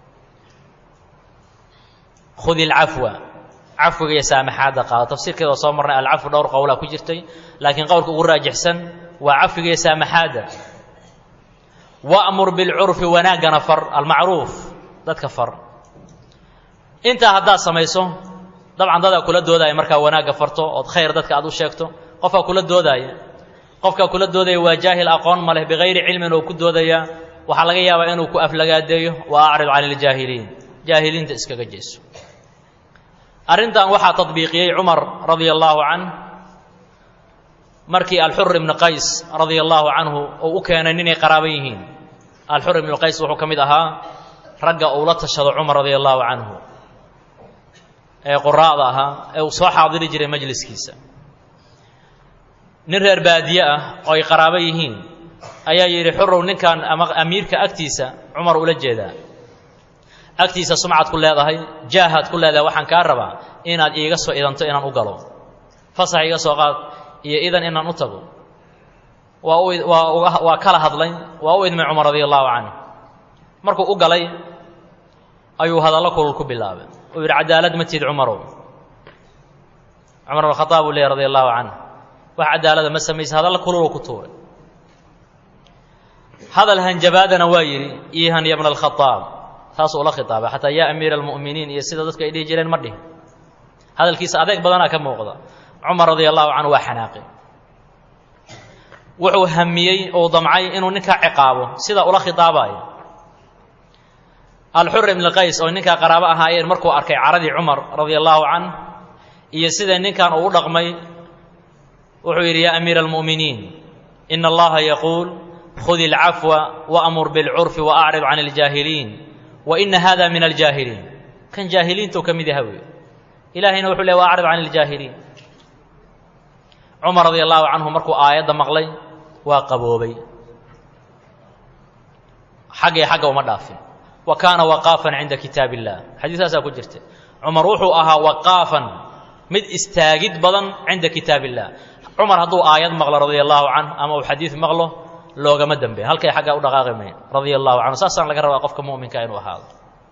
khudi alcafwa cafwiga iyo saamaxaadda qaado tafsiirkeeda waa soo marnay alcafw dhowr qowlaa ku jirtay laakiin qowlka ugu raajixsan waa cafwiga iyo saamaxaadda waamur bilcurfi wanaaggana far almacruuf dadka far intaa haddaad samayso dabcan dadaa kula doodaya markaa wanaagga farto ood khayr dadka aad u sheegto qofkaa kula doodaaya qofkaa kula doodaya waa jaahil aqoon ma leh bikayri cilmin oo ku doodaya waxaa laga yaabaa inuu ku aflagaadeeyo wa acrid can iljaahiliin jaahiliinta iskaga jeeso arrintan waxaa tadbiiqiyey cumar radia allaahu canh markii alxur ibnu qays radia allaahu canhu uu u keenay ninay qaraabo yihiin alxur ibnu qays wuxuu ka mid ahaa ragga uu la tashado cumar radia allaahu canhu ee quraa'da ahaa ee uu soo xaadiri jiray majliskiisa nin reer baadiye ah oo ay qaraabo yihiin ayaa yidhi xurow ninkan ama amiirka agtiisa cumar ula jeedaa agtiisa sumcad ku leedahay jaahaad ku leedahay waxaan kaa rabaa inaad iiga soo idanto inaan u galo fasax iga soo qaad iyo idan inaan u tago waa u waa waa kala hadlay waa u idmay cumar radia allaahu canhu markuu u galay ayuu hadallo kulul ku bilaabay uu yidhi cadaalad ma tiid cumarow cumar bn khadaab uu leeyay radia allaahu canhu wax cadaalada ma samaysa hadallo kululuu ku tuuray hadal hanjabaadana waa yidhi iihan ya bna alkhadaab taasuu ula khitaabay xataa yaa amiira almu'miniin iyo sida dadku ay dhihi jireen ma dhihin hadalkiisa adeeg badanaa ka muuqda cumar radia allahu canhu waa xanaaqi wuxuu hamiyey uu damcay inuu ninkaa ciqaabo sida ula khitaabayo alxur ibn qays oo ninkaa qaraabo ahaayeen markuu arkay caradii cumar radia allaahu canh iyo sida ninkan uu u dhaqmay wuxuu yidhi yaa amiira almu'miniin ina allaha yaquul khudi alcafwa waamur bilcurfi waacrid can iljaahiliin waina hada min aljaahiliin kan jaahiliintuu ka mid yaha wey ilaahayna wuxuu leey wa acrid can iljaahiliin cumar radia allaahu canhu markuu aayadda maqlay waa qaboobay xaggay xagga uma dhaafin wa kaana waqaafan cinda kitaab illah xadiisaasaa ku jirta cumar wuxuu ahaa waqaafan mid istaagid badan cinda kitaab illah cumar hadduu aayad maqlo radia allaahu canh ama uu xadiid maqlo loogama dambe halkay xaggaa u dhaqaaqi mayn radia allahu canhu saasaan laga rabaa qofka mu'minka inuu ahaado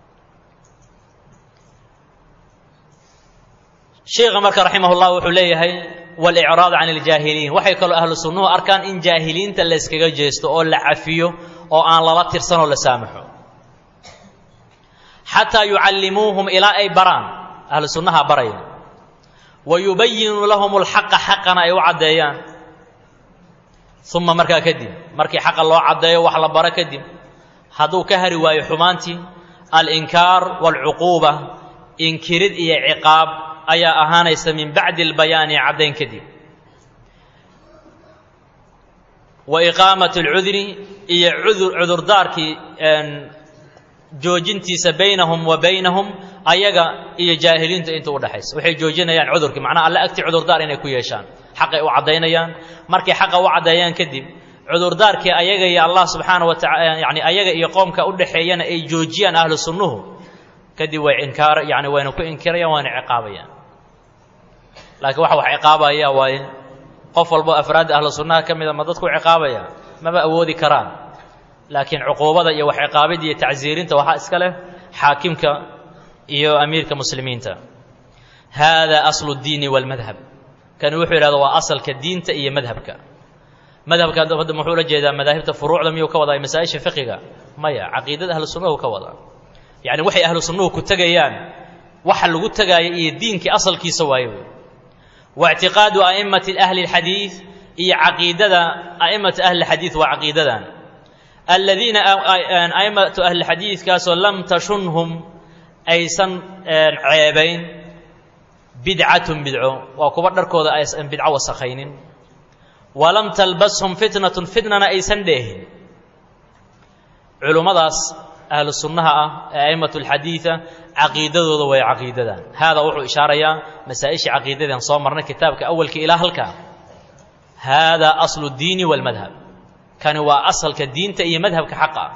sheekha marka raximahullah wuxuu leeyahay walicraad can iljaahiliin waxay kaloo ahlu sunnuhu arkaan in jaahiliinta la yskaga jeesto oo la cafiyo oo aan lala tirsanoo la saamaxo xataa yucallimuuhum ilaa ay baraan ahlu sunnaha baraya wa yubayinuu lahum alxaqa xaqana ay u caddeeyaan uma markaa kadib markii xaqa loo caddeeyo wax la baro kadib hadduu ka hari waayo xumaantii alinkaar waalcuquuba inkirid iyo ciqaab ayaa ahaanaysa min bacdi albayaani caddayn kadib wa iqaamat alcudri iyo cudur cudurdaarkii joojintiisa baynahum wa baynahum ayaga iyo jaahiliinta inta u dhaxaysa waxay joojinayaan cudurkii macnaha alla agti cudurdaar inay ku yeeshaan xaqay u caddaynayaan markay xaqa u caddeeyaan kadib cudurdaarkii ayaga iyo allah subxaana wa taala yani ayaga iyo qoomka u dhaxeeyana ay joojiyaan ahlu sunnuhu kadib way inkaar yani wayna ku inkirayaan waana ciqaabayaan laakiin waxa wax ciqaabaya waaye qof walbo afraad ahlu sunnaha ka mida ma dadku ciqaabaya maba awoodi karaan laakiin cuquubada iyo wax ciqaabida iyo tacsiirinta waxaa iska leh xaakimka iyo amiirka muslimiinta hada aslu اdiini wاlmadhab kani wuxuu yidhahda waa asalka diinta iyo madhabka madhabka hadda muxuu la jeedaa madaahibta furuucda miyuu ka wadaa masaa-isha fiqiga maya caqiidada ahlu sunnahu ka wadaa yacni waxay ahlu sunnuhu ku tegayaan waxa lagu tegaayo iyo diinkii asalkiisa waaye wey waictiqaadu a'immati ahli اlxadiid iyo caqiidada a'immatu ahli اlxadiid waa caqiidadan aladiina a'immatu ahli اlxadiidkaasoo lam tashunhum aysan ceebayn bidcatun bidco waa kuwa dharkooda aysan bidco wasakhaynin walam talbashum fitnatun fitnana aysan dheehin علمadaas أهل السنة أئمة الحديث عقيدة وهي عقيدة هذا وحو إشارة مسائش عقيدة صامرنا كتابك أول كإله الكا هذا أصل الدين والمذهب كان هو أصل كالدين تأي مذهب كحقا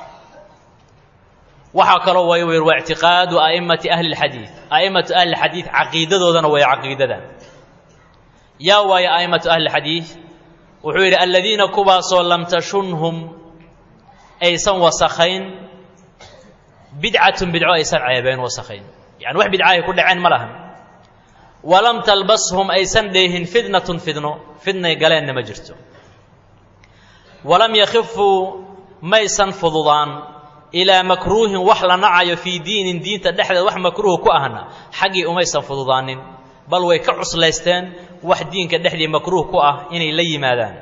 وحكى له ويوير واعتقاد أئمة أهل الحديث أئمة أهل الحديث عقيدة وهي عقيدة يا ويا أئمة أهل الحديث وحوير الذين كباسوا لم تشنهم أيسا وسخين بدعة بدعة أيسا عيبين وسخين يعني واحد بدعة يكون عين ملهم ولم تلبسهم أيسا ديهن فدنة فدنة فدنة قالين مجرته ولم يخفوا ميسا فضضان إلى مكروه وحلا نعي في دين دين تدحد وح مكروه كأهنا حقي أميسا فضضان بل ويكعص ليستان واحد دين كدحد مكروه كأه إني لي ماذان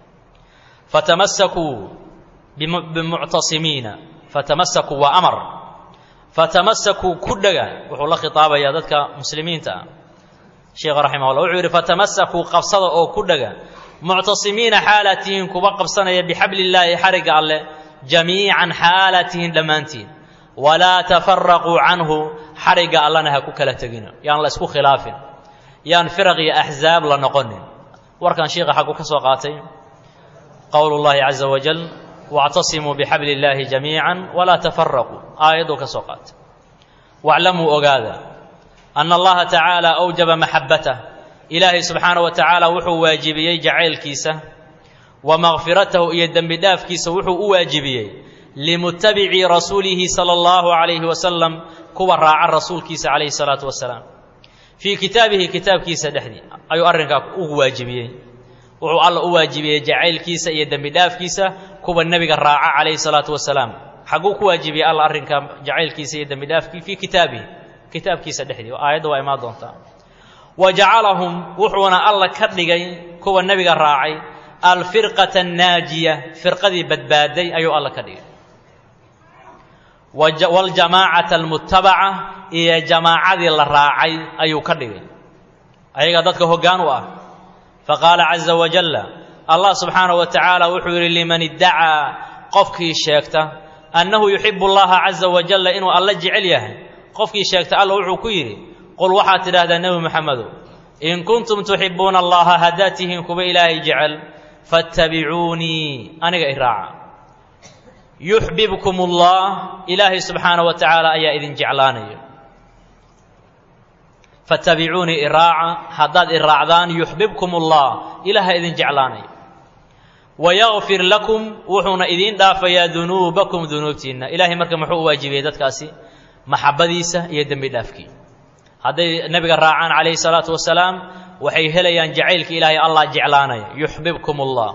فتمسكوا بمعتصمين فتمسكوا وأمر فتمسكوا كدغا وحو لا خطابا يا ددك مسلمين تا شيخ رحمه الله وعير فتمسكوا قبصدا او كدغا معتصمين حالتين كبا قبسنيا بحبل الله حرق الله جميعا حالتين دمانتين ولا تفرقوا عنه حرق الله نها كلا تغينا يعني لا اسكو خلاف يعني فرق يا احزاب لا نقن وركان شيخ حقو كسو قاتي قول الله عز وجل واعتصموا بحبل الله جميعا ولا تفرقوا آية كسوقات واعلموا أغادا أن الله تعالى أوجب محبته إلهي سبحانه وتعالى وحو واجبي جعل كيسة ومغفرته يدن بداف كيسة وحو واجبي لمتبع رسوله صلى الله عليه وسلم كوى راع الرسول كيسة عليه الصلاة والسلام في كتابه كتاب كيسة دحدي أي أرنك واجبي wuxuu alla u waajibiyay jacaylkiisa iyo dambi dhaafkiisa kuwa nabiga raaca calayhi salaatu wasalaam xaquu ku waajibiyay alla arrinka jacaylkiisa iyo dambi dhaafkii fi kitaabihi kitaabkiisa dhexdii aayadda waa imaan doontaa wajacalahum wuxuuna alla ka dhigay kuwa nabiga raacay alfirqata annaajiya firqadii badbaaday ayuu alla ka dhigay waljamaacata almuttabaca iyo jamaacadii la raacay ayuu ka dhigay ayaga dadka hoggaan u ah فقال عز وجل الله سبحانه وتعالى وحور لمن ادعى قفكي شيكته أنه يحب الله عز وجل إنه الله جعله قفكي شيكته الله وحو كيري قل وحات هذا النبي محمد إن كنتم تحبون الله هداتهم كب إلهي جعل فاتبعوني أنا إراعى يحببكم الله إلهي سبحانه وتعالى أي إذن جعلاني فاتبعوني إراعة حداد إراعدان يحببكم الله إله إذن جعلاني ويغفر لكم وحونا إذن دافيا ذنوبكم ذنوبتين إلهي مركا محو واجبية داتكاسي محبديسة يدن بدافكي هذا النبي الراعان عليه الصلاة والسلام وحي هليان جعيلك إلهي الله جعلاني يحببكم الله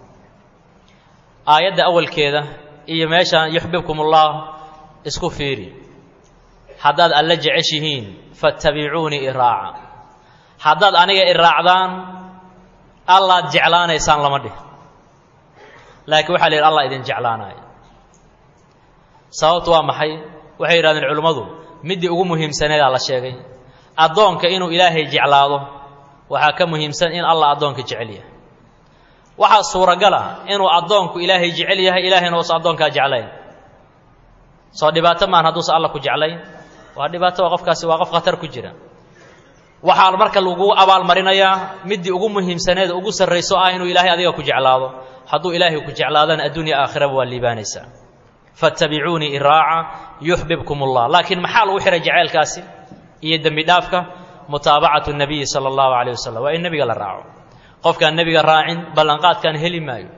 آيات أول كذا إيه ماشا يحببكم الله اسكو فيري حداد ألا جعشهين فاتبعوني إراعا حداد أنيga إراعدان الله جعلانيسان لما dhih laakiin waxa la yiraahdaa Allah idin jeclaanay sababtu waa maxay waxay yiraahdeen culimadu midii ugu muhiimsaneed la sheegay adoonka inuu Ilaahay jeclaado waxa ka muhiimsan in Allah adoonka jecel yahay waxa suuragal ah inuu adoonku Ilaahay jecel yahay Ilaahayna uu adoonka jeclayn soo dhibaato ma haduu Allah ku jeclayn waa dhibaato qofkaasi waa qof khatar ku jira waxa marka lagu abaal marinayaa midii ugu muhiimsaneed ugu sareyso ah inuu Ilaahay adiga ku jeclaado haduu Ilaahay ku jeclaadana adduunyo aakhiraba waa liibaanaysa fattabi'uni iraa'a yuhibbukumullah laakiin maxaa lagu xiray jaceelkaasi iyo dambi dhaafka mutaabacatu nabiy sallallahu alayhi wasallam waa in nabiga la raaco qofka nabiga raacin ballanqaadkan heli maayo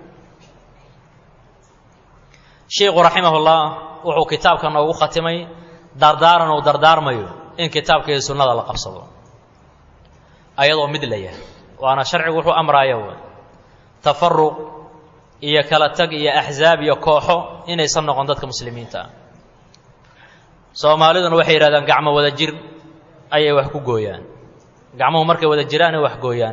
sheekh rahimahullah wuxuu kitaabkan ugu khatimay dardaaran oo dardaarmayo in kitaabka iyo sunnada la qabsado ayadoo mid leeyahay waana sharcigu wuxuu amrayo tafarruq iyo kala tag iyo ahzaab iyo kooxo inaysan noqon dadka muslimiinta Soomaaliduna waxay yiraahdaan gacmo wada jir ayay wax ku gooyaan gacmo markay wada jiraan ay wax gooyaan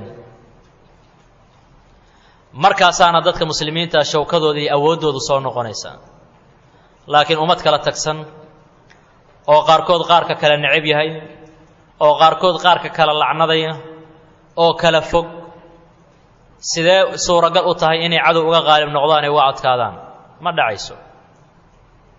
markaasaana dadka muslimiinta shawkadooda iyo awoodoodu soo noqonaysa laakiin ummad kala tagsan oo qaarkood qaarka kala neceb yahay oo qaarkood qaarka kala lacnadaya oo kala fog sidee suuragal u tahay inay cadow uga qaalib noqdaan ay waa adkaadaan ma dhacayso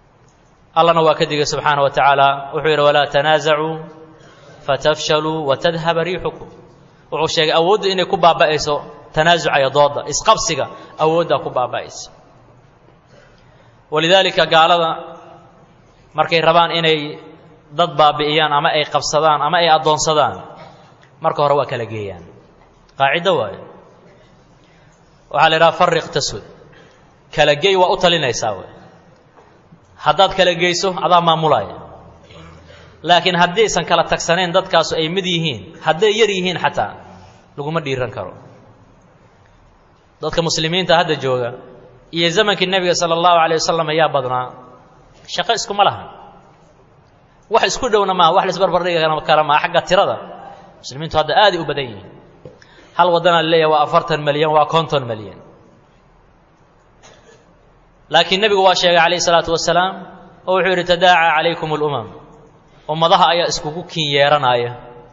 allana waa ka digay subxaana wa tacaala wuxuu yidhi walaa tanaasacuu fatafshaluu watadhaba riixukum wuxuu sheegay awoodda inay ku baaba'ayso tanaasuca iyo dooda isqabsiga awooddaa ku baaba'aysa walidaalika gaalada markay rabaan inay dad baabi'iyaan ama ay qabsadaan ama ay addoonsadaan marka hore waa kala geeyaan qaacido waayo waxaa la yidhaha farriq tasud kala geey waa u talinaysaa wey haddaad kala geyso adaa maamulaya laakiin haddaysan kala tagsanayn dadkaasu ay mid yihiin hadday yar yihiin xataa laguma dhiiran karo dadka muslimiinta hadda jooga iyo zamankii nebiga sala allahu calayh wasalam ayaa badnaa shaqo iskuma laha wax isku dhowna maaha wax la isbarbardhigi kara maa xagga tirada muslimiintu hadda aaday u badan yihiin hal waddanaa leeyahay waa afartan malyan waa konton malyan laakiin nebigu waa sheegay calayhi salaatu wasalaam oo wuxuu yidhi tadaaca calaykum alumam ummadaha ayaa iskugu kin yeeranaya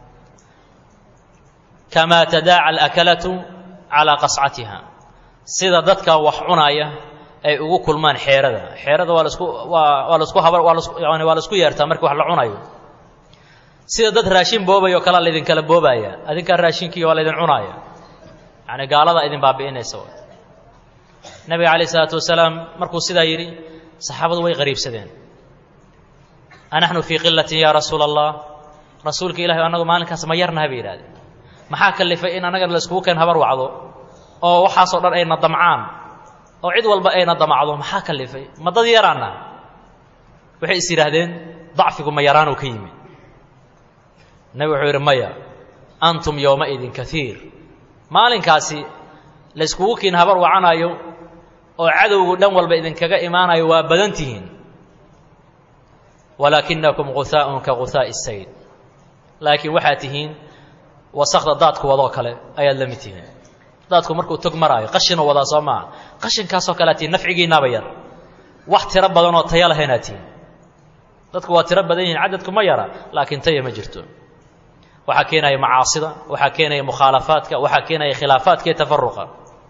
kamaa tadaaca alakalatu calaa qascatiha sida dadka wax cunaya ay ugu kulmaan xeerada xeerada waa lasku waa waa lasku habar waa lasku yani waa lasku yeertaa markii wax la cunayo sida dad raashin boobayo kala la idin kala boobaya adinka raashinkii waa la idin cunaya yani gaalada idin baabi'inaysa nabiga calayhi salaatu wasalaam markuu sidaa yidhi saxaabadu way qariibsadeen anaxnu fii qilatin yaa rasuula allah rasuulka ilahi annagu maalinkaas ma yarnaha bay yidhahdeen maxaa kalifay in annaga la iskugu keen habar wacdo oo waxaasoo dhan ayna damcaan oo cid walba ayna damacdo maxaa kalifay ma dad yaraana waxay is yidhaahdeen dacfigu ma yaraanuu ka yimid nabigu wuxuu yidhi maya antum yowmaidin kaiir maalinkaasi la iskugu kiin habar wacanayo oo cadowgu dhan walba idinkaga imaanayo waa badan tihiin walaakinakum guhaaءun ka guhaaءi الsayd laakiin waxaad tihiin wasakda daadku wadoo kale ayaad la mid tihiin daadku markuu tog maraayo qashinoo wadaa soo maaha qashinkaasoo kalead tihiin nafcigiinnaaba yar wax tiro badan oo taya lahaynaad tihiin dadku waa tiro badan yihiin cadadku ma yara laakiin taya ma jirto waxaa keenaya macaasida waxaa keenaya mukhaalafaadka waxaa keenaya khilaafaadka iyo tafaruqa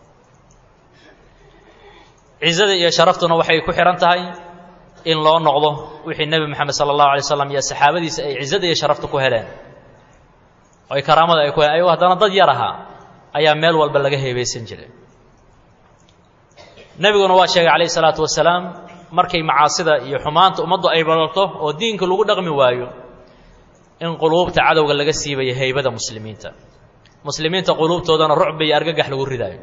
cizada iyo sharaftuna waxay ku xihan tahay in loo noqdo wixii nebi moxamed sala allahu alay slam iyo saxaabadiisa ay cizada iyo sharafta ku heleen oo ay karaamada ay ku heleen ayagoo haddana dad yar ahaa ayaa meel walba laga heebaysan jiray nebiguna waa sheegay calayhi salaatu wasalaam markay macaasida iyo xumaanta ummaddu ay badato oo diinka lagu dhaqmi waayo in quluubta cadowga laga siibayo haybada muslimiinta muslimiinta quluubtoodana rucba iyo argagax lagu ridaayo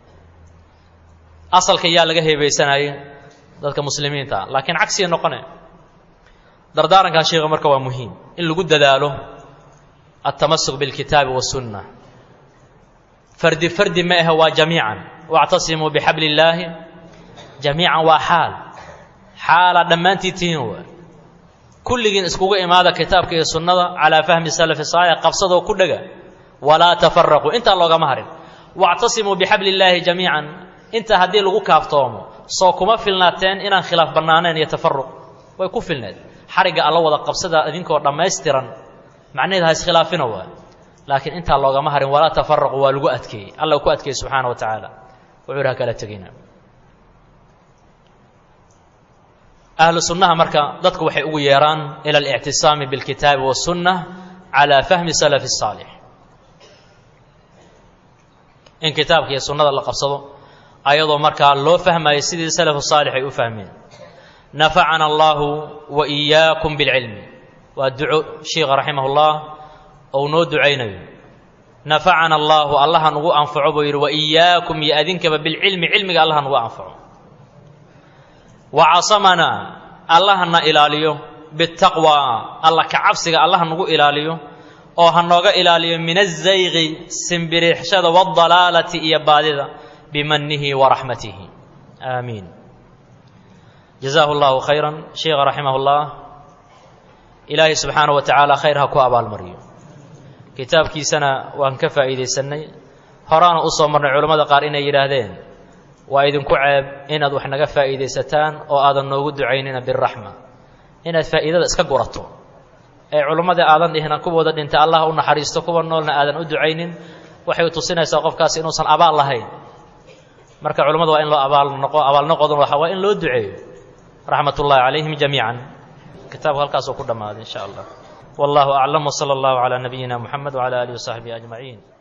asalka yaa laga heebaysanayay dadka muslimiinta ah laakiin cagsiya noqone dardaarankan sheekha marka waa muhiim in lagu dadaalo altamasuk bilkitaabi wasunna fardi fardi ma aha waa jamiican wactasimuu bixabli illaahi jamiican waa xaal xaala dhammaantii tihiin waa kulligiin iskugu imaada kitaabka iyo sunnada calaa fahmi salafi saalix qabsadoo ku dhega walaa tafaraquu intaa loogama harin wactasimuu bixabli illaahi jamiican inta haddii lagu kaaftoomo soo kuma filnaateen inaan khilaaf bannaaneen iyo tafaruq way ku filneed xarigga alla wada qabsada idinkoo dhammaystiran macnaheed ha iskhilaafina waa laakiin intaa loogama harin walaa tafaraqu waa lagu adkeeyey alla ku adkeeyey subxaana wa tacaala wuxuu yidhi ha kala tegina ahlu sunnaha marka dadku waxay ugu yeeraan ila alictisaami bilkitaabi wasunna calaa fahmi salafi saalix in kitaabka iyo sunnada la qabsado ayadoo markaa loo fahmayo sidii salafu saalix ay u fahmeen nafacana allahu wa iyaakum bilcilmi waa duco sheikha raximah ullah ou noo ducaynayo nafacana allahu allaha nugu anfaco buu yidhi wa iyaakum iyo adinkaba bilcilmi cilmiga allaha nugu anfaco wa casamanaa allahana ilaaliyo bitaqwa alla ka cabsiga allaha nugu ilaaliyo oo ha nooga ilaaliyo min azayqi simbiriixshada waaldalaalati iyo baadida bimanihi waraxmatihi aamiin jazaahu allahu khayran sheikha raximah ullah ilaahay subxaanahu wa tacaala khayr ha ku abaalmariyo kitaabkiisana waan ka faa'iidaysanay horaana u soo marnay culammada qaar inay yidhaahdeen waa idinku ceeb inaad wax naga faa'iidaysataan oo aadan noogu ducaynina biraxma inaad faa'iidada iska gurato ee culimmadii aadan dhihina kuwooda dhintay allah u naxariisto kuwa noolna aadan u ducaynin waxay tusinaysaa qofkaasi inuusan abaal lahayn marka culimmada waa in loo abaal noqo abaalnoqodun waa in loo duceeyo raxmatullaahi calayhim jamiican kitaabka halkaasuu ku dhammaaday in sha allah wallahu aclam wsala allahu calaa nabiyina muxamed wcala aalihi wasaxbihi ajmaciin